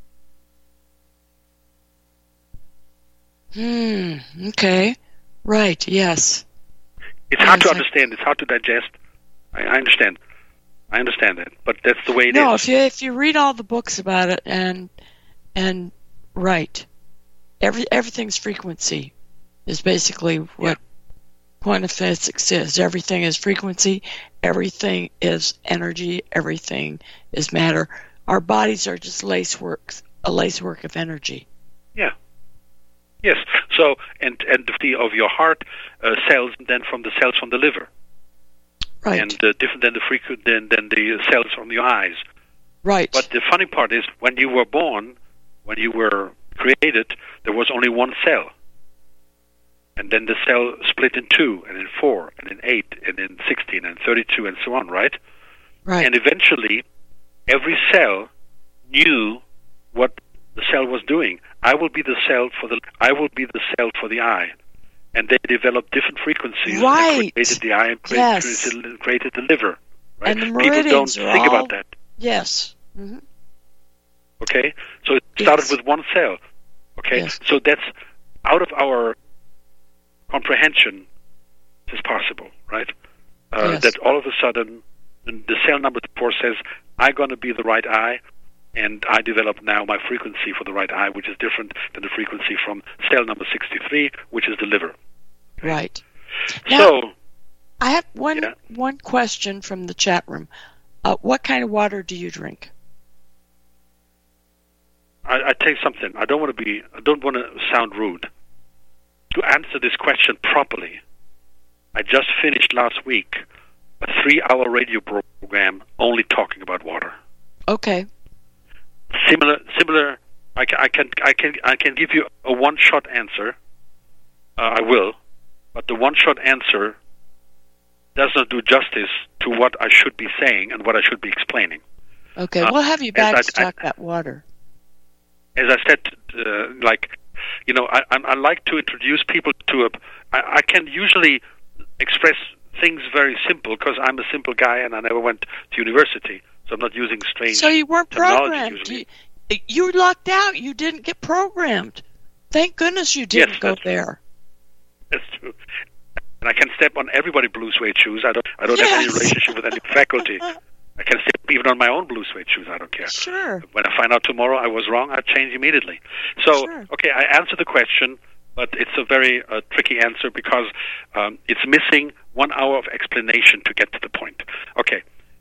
Speaker 1: Hmm. Okay. Right. Yes.
Speaker 2: It's hard to
Speaker 1: Yes, I-
Speaker 2: understand. It's hard to digest. I, I understand. I understand that, but that's the way it
Speaker 1: No,
Speaker 2: is.
Speaker 1: if you if you read all the books about it and and right, every everything's frequency is basically what quantum physics is. Everything is frequency. Everything is energy. Everything is matter. Our bodies are just lacework, a lacework of energy.
Speaker 2: Yeah. Yes. So, and and the of your heart uh, cells, then from the cells from the liver,
Speaker 1: Right.
Speaker 2: and uh, different than the frequent than than the cells from your eyes.
Speaker 1: right.
Speaker 2: But the funny part is, when you were born, when you were created, there was only one cell, and then the cell split in two, and in four, and in eight, and in sixteen, and thirty-two, and so on. Right.
Speaker 1: right.
Speaker 2: And eventually, every cell knew what the cell was doing. I will be the cell for the I will be the cell for the eye, and they developed different frequencies
Speaker 1: Right.
Speaker 2: and created the eye and
Speaker 1: Yes.
Speaker 2: created, created the liver. Right?
Speaker 1: And the
Speaker 2: People don't
Speaker 1: meridians are
Speaker 2: think
Speaker 1: all-
Speaker 2: about that.
Speaker 1: yes. hmm
Speaker 2: Okay, so it started
Speaker 1: Yes.
Speaker 2: with one cell. Okay,
Speaker 1: Yes.
Speaker 2: so that's out of our comprehension. Is possible, right? Uh,
Speaker 1: Yes.
Speaker 2: That all of a sudden, the the cell number four says, "I'm going to be the right eye." And I develop now my frequency for the right eye, which is different than the frequency from cell number sixty-three, which is the liver.
Speaker 1: Right. Now,
Speaker 2: So,
Speaker 1: I have one
Speaker 2: Yeah.
Speaker 1: one question from the chat room. Uh, what kind of water do you drink?
Speaker 2: I, I tell you something. I don't want to be. I don't want to sound rude. To answer this question properly, I just finished last week a three-hour radio program only talking about water.
Speaker 1: Okay.
Speaker 2: Similar, similar. I can, I can, I can, I can give you a one-shot answer. Uh, I will, but the one-shot answer does not do justice to what I should be saying and what I should be explaining.
Speaker 1: Okay.
Speaker 2: Uh,
Speaker 1: we'll have you back
Speaker 2: as
Speaker 1: to
Speaker 2: I-
Speaker 1: talk about water.
Speaker 2: As I said, uh, like, you know, I, I, I like to introduce people to a. I, I can usually express things very simple because I'm a simple guy and I never went to university, so I'm not using strange.
Speaker 1: So you weren't
Speaker 2: terminology
Speaker 1: programmed.
Speaker 2: usually.
Speaker 1: You, you lucked out. You didn't get programmed. Thank goodness you didn't
Speaker 2: Yes,
Speaker 1: go
Speaker 2: that's true.
Speaker 1: there.
Speaker 2: That's true. And I can step on everybody blue suede shoes. I don't. I don't have any
Speaker 1: Yes.
Speaker 2: relationship with any faculty. I can step even on my own blue suede shoes. I don't care.
Speaker 1: Sure.
Speaker 2: When I find out tomorrow I was wrong, I change immediately. So,
Speaker 1: Sure.
Speaker 2: okay, I answered the question, but it's a very uh, tricky answer because um, it's missing one hour of explanation to get to the point. Okay,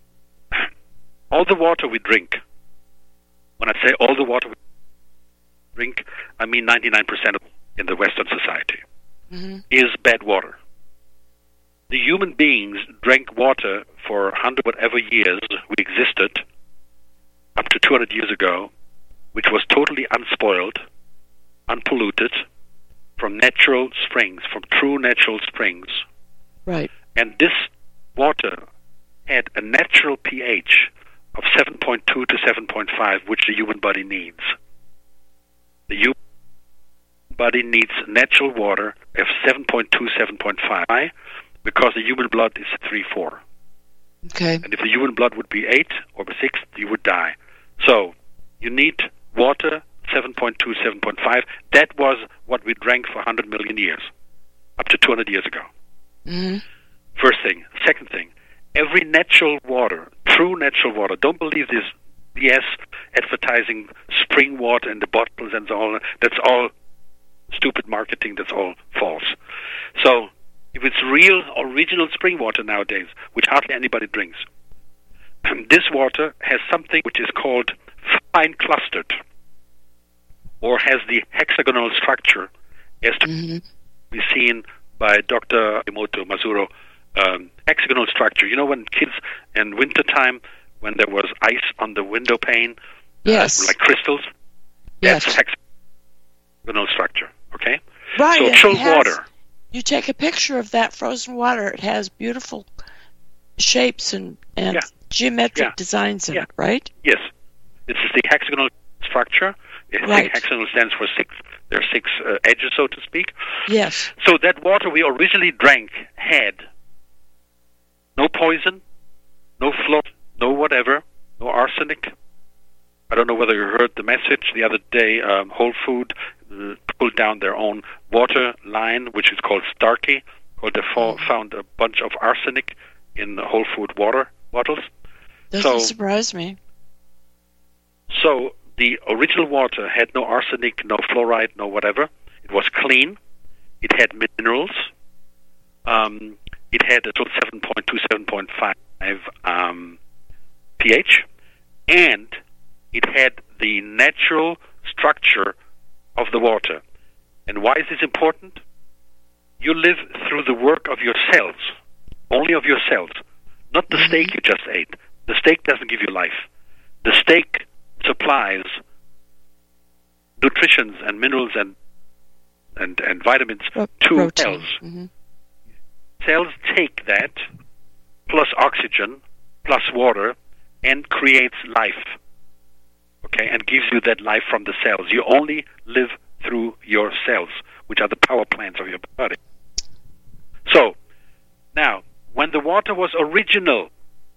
Speaker 2: all the water we drink. When I say all the water we drink, I mean ninety-nine percent of it in the Western society
Speaker 1: hmm
Speaker 2: is bad water. The human beings drank water for a hundred whatever years we existed, up to two hundred years ago, which was totally unspoiled, unpolluted, from natural springs, from true natural springs.
Speaker 1: Right.
Speaker 2: And this water had a natural pH of seven point two to seven point five, which the human body needs. The human body needs natural water of seven point two, seven point five, because the human blood is three four.
Speaker 1: Okay.
Speaker 2: And if the human blood would be eight or six, you would die. So you need water seven point two, seven point five. That was what we drank for one hundred million years, up to two hundred years ago.
Speaker 1: hmm
Speaker 2: First thing. Second thing, every natural water, true natural water, don't believe this B S advertising spring water in the bottles and so on. That's all stupid marketing. That's all false. So if it's real, original spring water nowadays, which hardly anybody drinks, this water has something which is called fine clustered, or has the hexagonal structure as to
Speaker 1: hmm
Speaker 2: be seen by Doctor Emoto Mazuro. Um, hexagonal structure. You know, when kids in wintertime, when there was ice on the window pane,
Speaker 1: Yes.
Speaker 2: uh, like crystals,
Speaker 1: Yes.
Speaker 2: that's hexagonal structure. Okay,
Speaker 1: Right.
Speaker 2: so
Speaker 1: and
Speaker 2: chill
Speaker 1: it has,
Speaker 2: water.
Speaker 1: you take a picture of that frozen water. It has beautiful shapes and, and
Speaker 2: Yeah.
Speaker 1: geometric
Speaker 2: Yeah.
Speaker 1: designs in
Speaker 2: Yeah.
Speaker 1: it, right?
Speaker 2: Yes. This is the hexagonal structure. I think
Speaker 1: Right.
Speaker 2: hexagonal stands for six. There are six uh, edges, so to speak.
Speaker 1: Yes.
Speaker 2: So that water we originally drank had no poison, no fluoride, no whatever, no arsenic. I don't know whether you heard the message the other day. Um, Whole Food uh, pulled down their own water line, which is called Starkey. Called they fo- found a bunch of arsenic in Whole Food water bottles.
Speaker 1: Doesn't
Speaker 2: So-
Speaker 1: surprise me.
Speaker 2: So the original water had no arsenic, no fluoride, no whatever. It was clean. It had minerals. Um, it had a total seven point two, seven point five um, pH, and it had the natural structure of the water. And why is this important? You live through the work of your cells, only of your cells, not the steak you just ate. The steak doesn't give you life. The steak supplies nutritions and minerals and and, and vitamins
Speaker 1: Pro-
Speaker 2: to
Speaker 1: protein.
Speaker 2: cells.
Speaker 1: Mhm.
Speaker 2: Cells take that plus oxygen plus water and creates life. Okay, and gives you that life from the cells. You only live through your cells, which are the power plants of your body. So, now, when the water was original,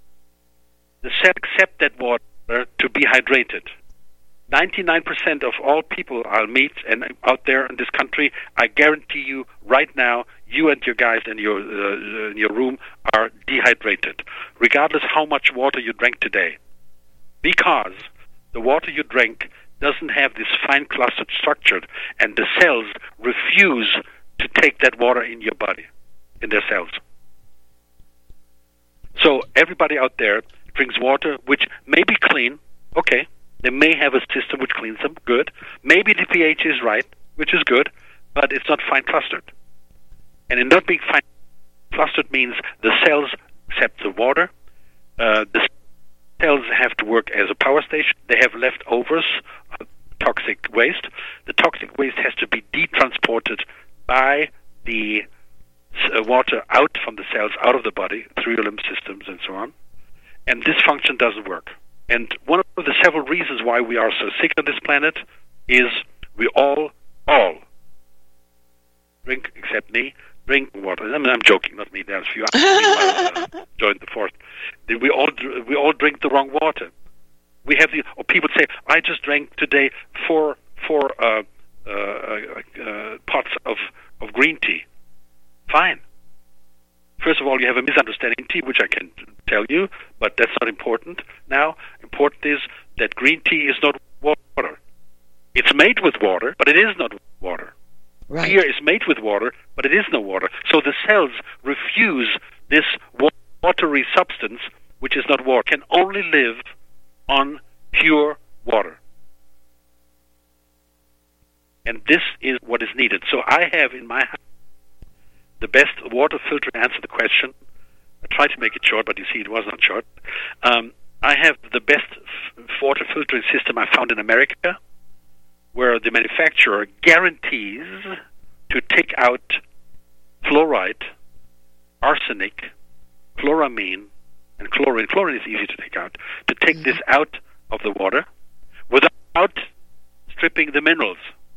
Speaker 2: the cell accept that water to be hydrated. ninety-nine percent of all people I'll meet and out there in this country, I guarantee you right now, you and your guys in your uh, in your room are dehydrated, regardless how much water you drank today, because the water you drank doesn't have this fine clustered structure, and the cells refuse to take that water in your body, in their cells. So everybody out there drinks water which may be clean, okay. They may have a system which cleans them, good. Maybe the pH is right, which is good, but it's not fine clustered. And in not being fine clustered means the cells accept the water. Uh, the cells have to work as a power station. They have leftovers, uh, toxic waste. The toxic waste has to be detransported by the uh, water out from the cells, out of the body, through your lymph systems and so on. And this function doesn't work. And one of the several reasons why we are so sick on this planet is we all, all, drink, except me, drink water. I mean, I'm joking, not me. There's a few others who uh, joined the force. We all, we all drink the wrong water. We have the, or people say, I just drank today four, four uh, uh, uh, pots of, of green tea. Fine. First of all, you have a misunderstanding tea, which I can tell you, but that's not important now. Important is that green tea is not water. It's made with water, but it is not water.
Speaker 1: Right.
Speaker 2: Beer is made with water, but it is no water. So the cells refuse this watery substance, which is not water, can only live on pure water. And this is what is needed. So I have in my house the best water filter to answer the question. I tried to make it short, but you see it was not short. Um, I have the best f- water filtering system I found in America, where the manufacturer guarantees to take out fluoride, arsenic, chloramine, and chlorine. Chlorine is easy to take out. To take mm-hmm. this out of the water without stripping the minerals.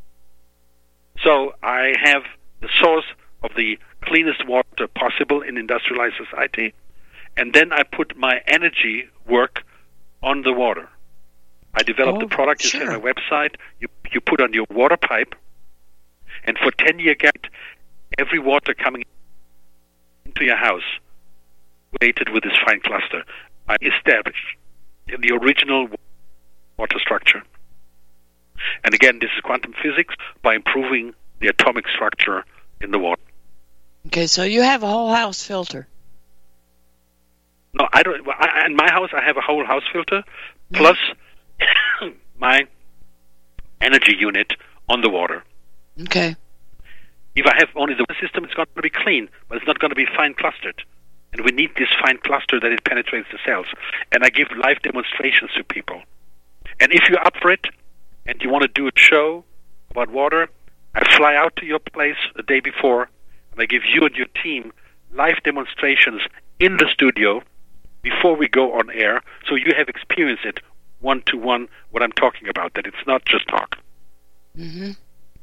Speaker 2: So I have the source of the cleanest water possible in industrialized society, and then I put my energy work on the water. I developed
Speaker 1: oh,
Speaker 2: the product,
Speaker 1: sure.
Speaker 2: it's on my website, you you put on your water pipe, and for ten year gap, every water coming into your house weighted with this fine cluster. I established in the original water structure. And again, this is quantum physics by improving the atomic structure in the water.
Speaker 1: Okay, so you have a whole house filter.
Speaker 2: No, I don't. I, in my house, I have a whole house filter, plus my energy unit on the water.
Speaker 1: Okay.
Speaker 2: If I have only the system, it's going to be clean, but it's not going to be fine clustered. And we need this fine cluster that it penetrates the cells. And I give live demonstrations to people. And if you're up for it, and you want to do a show about water, I fly out to your place the day before. and I give you and your team live demonstrations in the studio before we go on air, so you have experienced it one-to-one, what I'm talking about, that it's not just talk.
Speaker 1: Mm-hmm.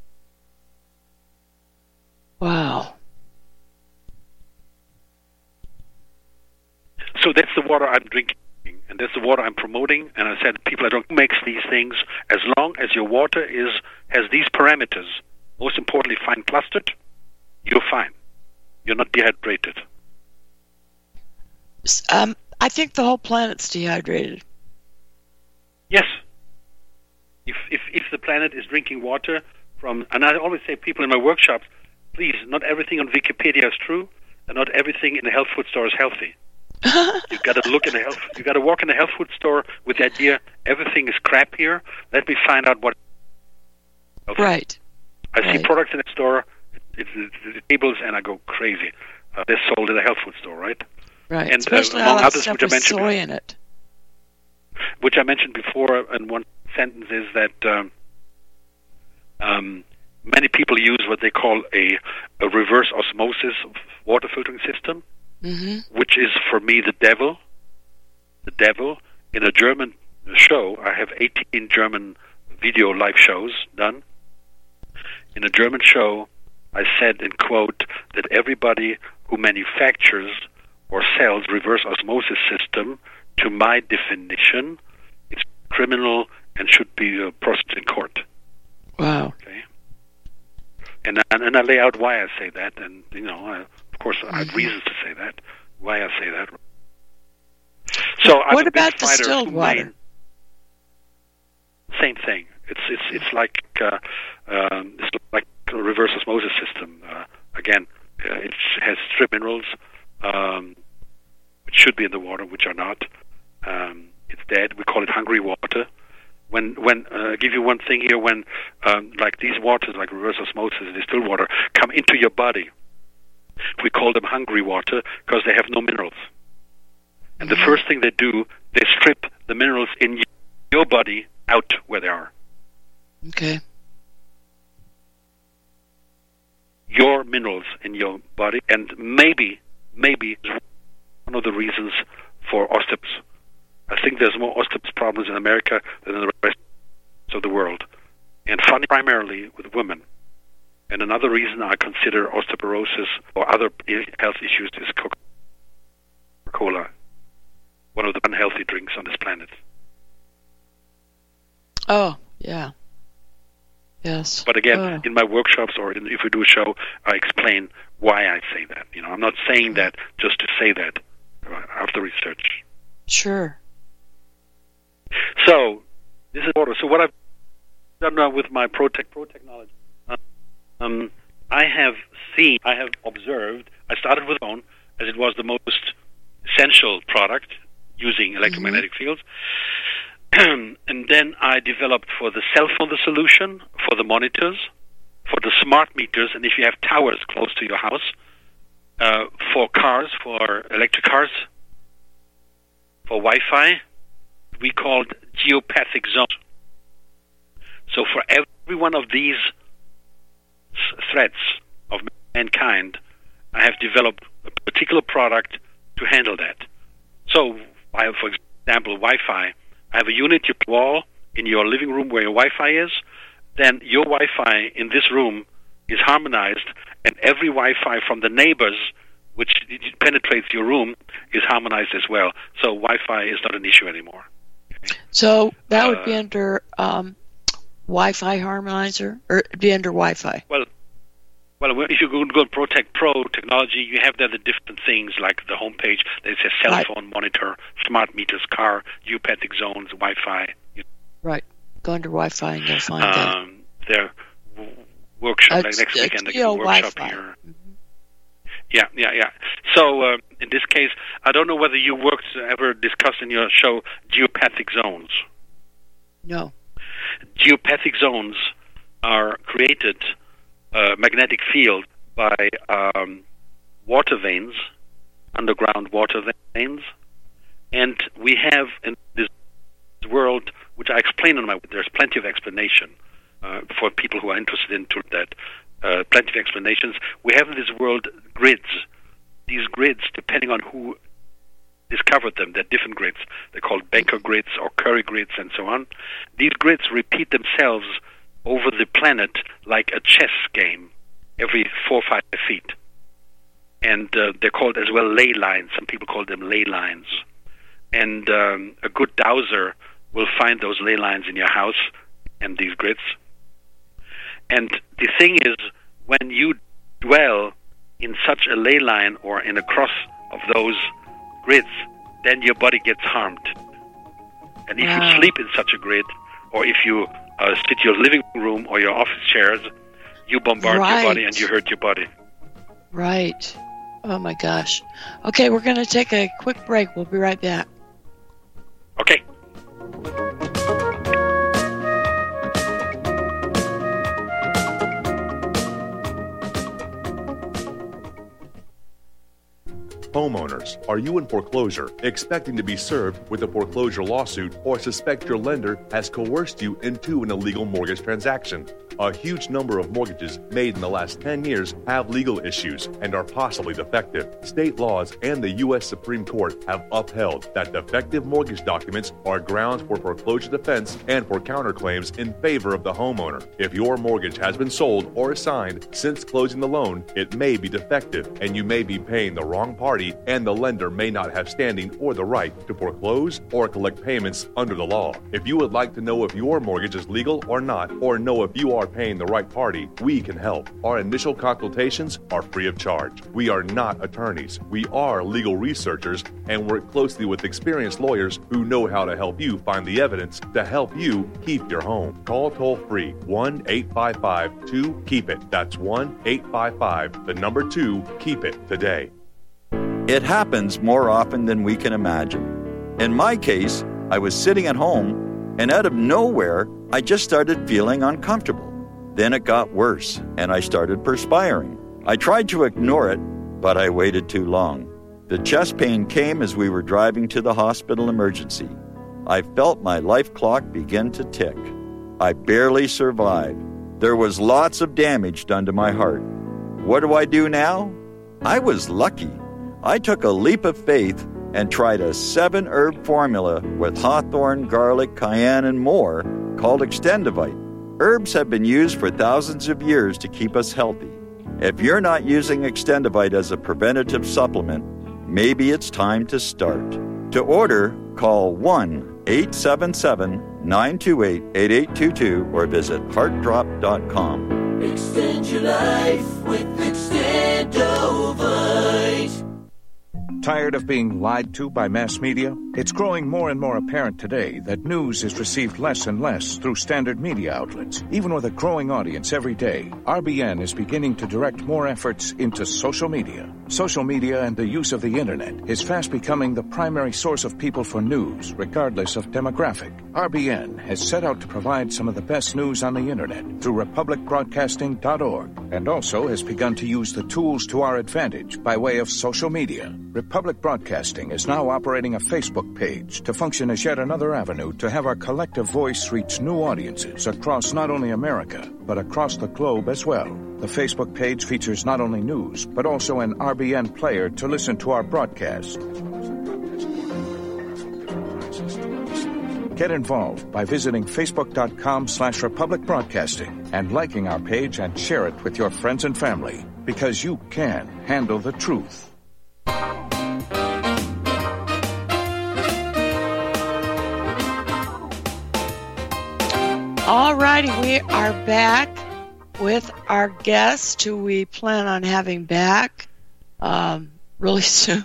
Speaker 1: Wow.
Speaker 2: So that's the water I'm drinking, and that's the water I'm promoting. And I said, people, I don't makes these things. As long as your water is has these parameters, most importantly, fine clustered, you're fine. You're not dehydrated.
Speaker 1: Um, I think the whole planet's dehydrated.
Speaker 2: Yes. If if if the planet is drinking water from, and I always say, people in my workshops, please, not everything on Wikipedia is true, and not everything in a health food store is healthy. You've got to look in a health. You got to walk in a health food store with the idea everything is crap here. Let me find out what. Healthy.
Speaker 1: Right.
Speaker 2: I
Speaker 1: right.
Speaker 2: see products in the store, it's the tables, and I go crazy. Uh, they're sold in a health food store, right?
Speaker 1: Right.
Speaker 2: And
Speaker 1: especially
Speaker 2: uh,
Speaker 1: all
Speaker 2: among
Speaker 1: that
Speaker 2: others,
Speaker 1: stuff
Speaker 2: which I
Speaker 1: with
Speaker 2: mentioned,
Speaker 1: soy in it.
Speaker 2: Which I mentioned before in one sentence is that um, um, many people use what they call a, a reverse osmosis water filtering system. Mm-hmm. Which is, for me, the devil. The devil. In a German show, I have eighteen German video live shows done. In a German show, I said, in quote, that everybody who manufactures or sells reverse osmosis system, to my definition, is criminal and should be uh, prosecuted in court.
Speaker 1: Wow.
Speaker 2: Okay. And, and and I lay out why I say that, and, you know, I, of course, I have reasons to say that, why I say that. So I'm
Speaker 1: what
Speaker 2: a
Speaker 1: about
Speaker 2: big fighter
Speaker 1: distilled
Speaker 2: of
Speaker 1: water?
Speaker 2: main, same thing. It's it's it's like uh, um, it's like a reverse osmosis system. Uh, again, uh, it has strip minerals, um, which should be in the water, which are not. Um, it's dead. We call it hungry water. When when uh, I give you one thing here, when um, like these waters, like reverse osmosis and distilled water, come into your body, we call them hungry water because they have no minerals. And mm-hmm. the first thing they do, they strip the minerals in your body out where they are.
Speaker 1: Okay.
Speaker 2: Your minerals in your body, and maybe, maybe one of the reasons for osteoporosis. I think there's more osteoporosis problems in America than in the rest of the world, and funny primarily with women. And another reason I consider osteoporosis or other health issues is Coca-Cola, one of the unhealthy drinks on this planet.
Speaker 1: Oh, yeah. Yes.
Speaker 2: But again,
Speaker 1: oh.
Speaker 2: in my workshops or in, if we do a show, I explain why I say that. You know, I'm not saying that just to say that uh, after research.
Speaker 1: Sure.
Speaker 2: So, this is water. So what I've done now with my ProTech Pro technology, uh, um, I have seen, I have observed, I started with OWN as it was the most essential product using electromagnetic mm-hmm. fields. And then I developed for the cell phone the solution, for the monitors, for the smart meters, and if you have towers close to your house, uh, for cars, for electric cars, for Wi-Fi, we called geopathic zones. So for every one of these s- threats of mankind, I have developed a particular product to handle that. So, I have, for example, Wi-Fi. I have a unit you wall in your living room where your Wi-Fi is. Then your Wi-Fi in this room is harmonized, and every Wi-Fi from the neighbors, which penetrates your room, is harmonized as well. So Wi-Fi is not an issue anymore.
Speaker 1: So that would
Speaker 2: uh,
Speaker 1: be under um, Wi-Fi harmonizer, or it'd be under Wi-Fi.
Speaker 2: Well, well, if you go to ProTech Pro technology, you have there the different things like the homepage that says cell
Speaker 1: right.
Speaker 2: phone, monitor, smart meters, car, geopathic zones, Wi-Fi.
Speaker 1: Right. Go under Wi-Fi and you'll find
Speaker 2: um, that. Their w- workshop
Speaker 1: It's,
Speaker 2: like next weekend. They
Speaker 1: give a
Speaker 2: workshop
Speaker 1: Wi-Fi.
Speaker 2: here. Mm-hmm. Yeah, yeah, yeah. So uh, in this case, I don't know whether you worked ever discussed in your show geopathic zones.
Speaker 1: No.
Speaker 2: Geopathic zones are created uh, magnetic field by um, water veins, underground water veins, and we have in this world, which I explain in my, there's plenty of explanation uh, for people who are interested into that. uh, plenty of explanations. We have in this world grids. These grids, depending on who discovered them, they're different grids. They're called Baker grids or Curry grids and so on. These grids repeat themselves over the planet like a chess game every four or five feet. And uh, they're called as well ley lines. Some people call them ley lines. And um, a good dowser will find those ley lines in your house and these grids. And the thing is, when you dwell in such a ley line or in a cross of those grids, then your body gets harmed. And if wow. you sleep in such a grid, or if you uh, sit in your living room or your office chairs, you bombard
Speaker 1: right.
Speaker 2: your body and you hurt your body.
Speaker 1: Right. Oh, my gosh. Okay, we're going to take a quick break. We'll be right back.
Speaker 2: Okay.
Speaker 6: Homeowners, are you in foreclosure, expecting to be served with a foreclosure lawsuit, or suspect your lender has coerced you into an illegal mortgage transaction? A huge number of mortgages made in the last ten years have legal issues and are possibly defective. State laws and the U S Supreme Court have upheld that defective mortgage documents are grounds for foreclosure defense and for counterclaims in favor of the homeowner. If your mortgage has been sold or assigned since closing the loan, it may be defective and you may be paying the wrong party, and the lender may not have standing or the right to foreclose or collect payments under the law. If you would like to know if your mortgage is legal or not, or know if you are paying the right party, we can help. Our initial consultations are free of charge. We are not attorneys. We are legal researchers and work closely with experienced lawyers who know how to help you find the evidence to help you keep your home. Call toll-free one eight five five two keep it. That's one eight five five, the number two, keep it today.
Speaker 7: It happens more often than we can imagine. In my case, I was sitting at home, and out of nowhere, I just started feeling uncomfortable. Then it got worse, and I started perspiring. I tried to ignore it, but I waited too long. The chest pain came as we were driving to the hospital emergency. I felt my life clock begin to tick. I barely survived. There was lots of damage done to my heart. What do I do now? I was lucky. I took a leap of faith and tried a seven-herb formula with hawthorn, garlic, cayenne, and more called Extendivite. Herbs have been used for thousands of years to keep us healthy. If you're not using Extendivite as a preventative supplement, maybe it's time to start. To order, call one eight seven seven nine two eight eight eight two two or visit heart drop dot com.
Speaker 5: Extend your life with Extendovite.
Speaker 8: Tired of being lied to by mass media? It's growing more and more apparent today that news is received less and less through standard media outlets. Even with a growing audience every day, R B N is beginning to direct more efforts into social media. Social media and the use of the internet is fast becoming the primary source of people for news, regardless of demographic. R B N has set out to provide some of the best news on the internet through republic broadcasting dot org, and also has begun to use the tools to our advantage by way of social media. Republic Broadcasting is now operating a Facebook page to function as yet another avenue to have our collective voice reach new audiences across not only America, but across the globe as well. The Facebook page features not only news, but also an R B N player to listen to our broadcast. Get involved by visiting facebook.com slash Republic Broadcasting and liking our page and share it with your friends and family, because you can handle the truth.
Speaker 1: All righty, we are back with our guest, who we plan on having back um, really soon.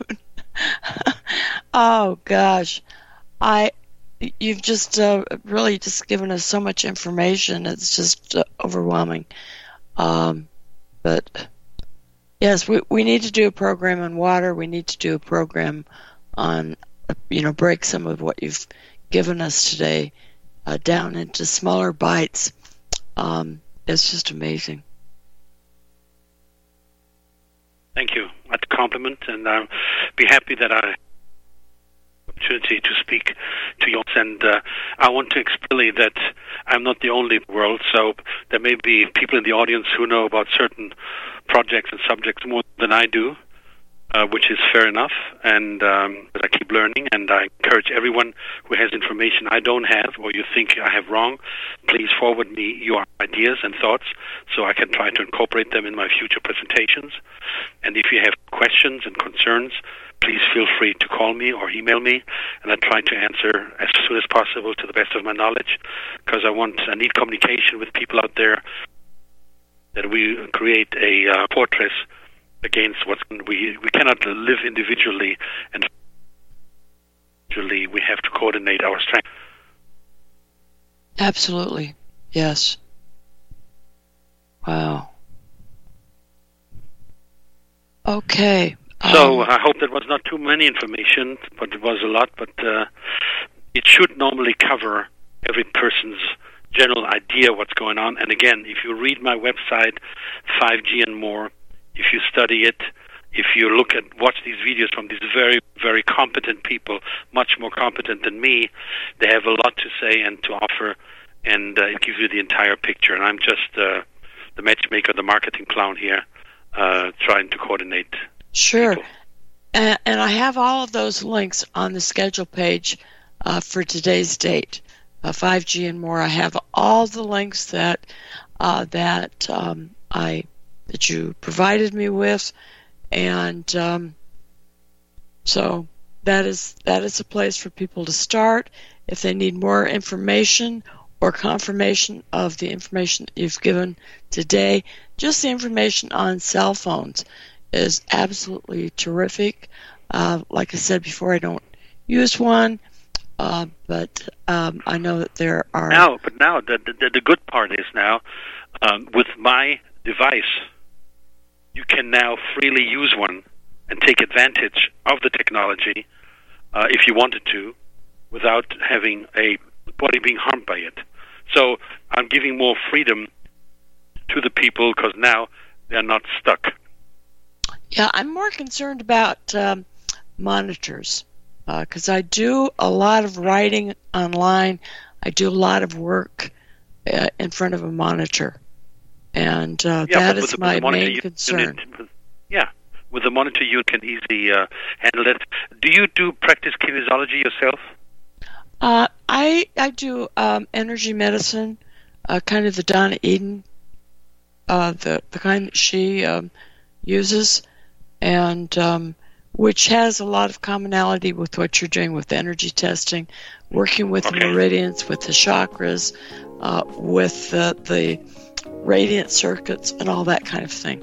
Speaker 1: Oh gosh, I you've just uh, really just given us so much information. It's just uh, overwhelming. Um, but yes, we we need to do a program on water. We need to do a program on, you know, break some of what you've given us today Uh, down into smaller bites. Um, it's just amazing.
Speaker 2: Thank you. That's a compliment, and I'll be happy that I have the opportunity to speak to you and uh, I want to explain that I'm not the only world, so there may be people in the audience who know about certain projects and subjects more than I do, uh, which is fair enough, and um, but I keep learning, and I encourage everyone who has information I don't have or you think I have wrong, please forward me your ideas and thoughts so I can try to incorporate them in my future presentations. And if you have questions and concerns, please feel free to call me or email me, and I try to answer as soon as possible to the best of my knowledge, because I want, I need communication with people out there, that we create a uh, fortress against what's we we cannot live individually, and individually we have to coordinate our strength.
Speaker 1: Absolutely, yes. Wow. Okay.
Speaker 2: So
Speaker 1: um,
Speaker 2: I hope that was not too many information, but it was a lot. But uh, it should normally cover every person's general idea what's going on. And again, if you read my website, five G and more, if you study it, if you look at, watch these videos from these very, very competent people, much more competent than me, they have a lot to say and to offer, and uh, it gives you the entire picture. And I'm just uh, the matchmaker, the marketing clown here, uh, trying to coordinate.
Speaker 1: Sure.
Speaker 2: people.
Speaker 1: And, and I have all of those links on the schedule page uh, for today's date. Uh, five G and more. I have all the links that uh, that um, I that you provided me with, and um, so that is that is a place for people to start if they need more information or confirmation of the information that you've given today. Just the information on cell phones is absolutely terrific. Uh, like I said before, I don't use one. Uh, but um, I know that there are...
Speaker 2: Now, but now, the, the, the good part is now, um, with my device, you can now freely use one and take advantage of the technology uh, if you wanted to, without having a body being harmed by it. So I'm giving more freedom to the people because now they're not stuck.
Speaker 1: Yeah, I'm more concerned about um, monitors. Because uh, I do a lot of writing online. I do a lot of work uh, in front of a monitor. And uh,
Speaker 2: yeah,
Speaker 1: that
Speaker 2: is
Speaker 1: the, my main concern.
Speaker 2: Need, yeah, with the monitor you can easily uh, handle it. Do you do practice kinesiology yourself?
Speaker 1: Uh, I I do um, energy medicine, uh, kind of the Donna Eden, uh, the, the kind that she um, uses. And... Um, which has a lot of commonality with what you're doing with energy testing, working with
Speaker 2: okay.
Speaker 1: the meridians, with the chakras, uh, with the, the radiant circuits, and all that kind of thing.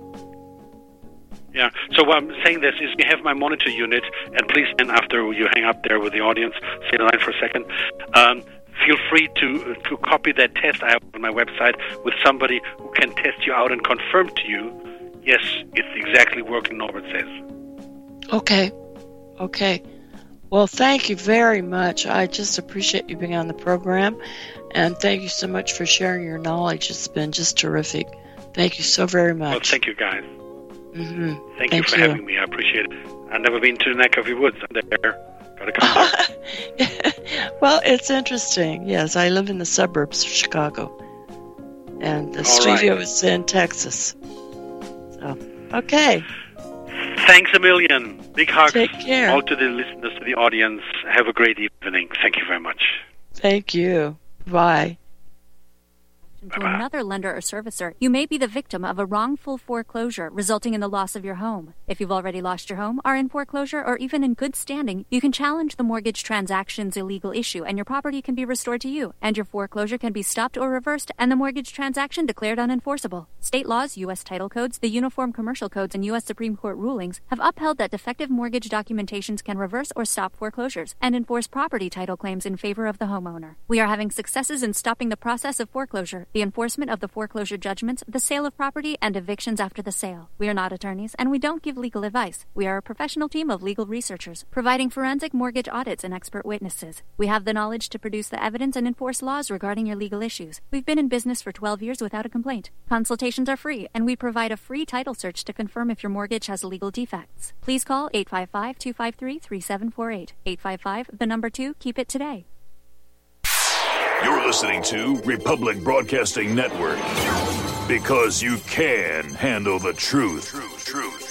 Speaker 2: Yeah, so what I'm saying this is you have my monitor unit, and please, and after you hang up there with the audience, stay in line for a second, um, feel free to to copy that test I have on my website with somebody who can test you out and confirm to you, yes, it's exactly working Norbert says.
Speaker 1: Okay. Okay. Well, thank you very much. I just appreciate you being on the program, and thank you so much for sharing your knowledge. It's been just terrific. Thank you so very much.
Speaker 2: Well, thank you, guys.
Speaker 1: Mm-hmm.
Speaker 2: Thank,
Speaker 1: thank
Speaker 2: you for
Speaker 1: you.
Speaker 2: having me. I appreciate it. I've never been to the neck of your woods. I'm there. Gotta come there.
Speaker 1: Well, it's interesting. Yes, I live in the suburbs of Chicago, and the
Speaker 2: All
Speaker 1: studio
Speaker 2: right.
Speaker 1: is in Texas. So, okay.
Speaker 2: Thanks a million. Big hugs.
Speaker 1: Take care.
Speaker 2: All to the listeners, to the audience. Have a great evening. Thank you very much.
Speaker 1: Thank you. Bye.
Speaker 9: To another lender or servicer, you may be the victim of a wrongful foreclosure resulting in the loss of your home. If you've already lost your home, are in foreclosure, or even in good standing, you can challenge the mortgage transaction's illegal issue, and your property can be restored to you, and your foreclosure can be stopped or reversed, and the mortgage transaction declared unenforceable. State laws, U S title codes, the Uniform Commercial Codes, and U S Supreme Court rulings have upheld that defective mortgage documentations can reverse or stop foreclosures and enforce property title claims in favor of the homeowner. We are having successes in stopping the process of foreclosure, the enforcement of the foreclosure judgments, the sale of property, and evictions after the sale. We are not attorneys, and we don't give legal advice. We are a professional team of legal researchers, providing forensic mortgage audits and expert witnesses. We have the knowledge to produce the evidence and enforce laws regarding your legal issues. We've been in business for twelve years without a complaint. Consultations are free, and we provide a free title search to confirm if your mortgage has legal defects. Please call eight five five, two five three, three seven four eight. eight five five, the number two, keep it today.
Speaker 10: You're listening to Republic Broadcasting Network. Because you can handle the truth. Truth, truth.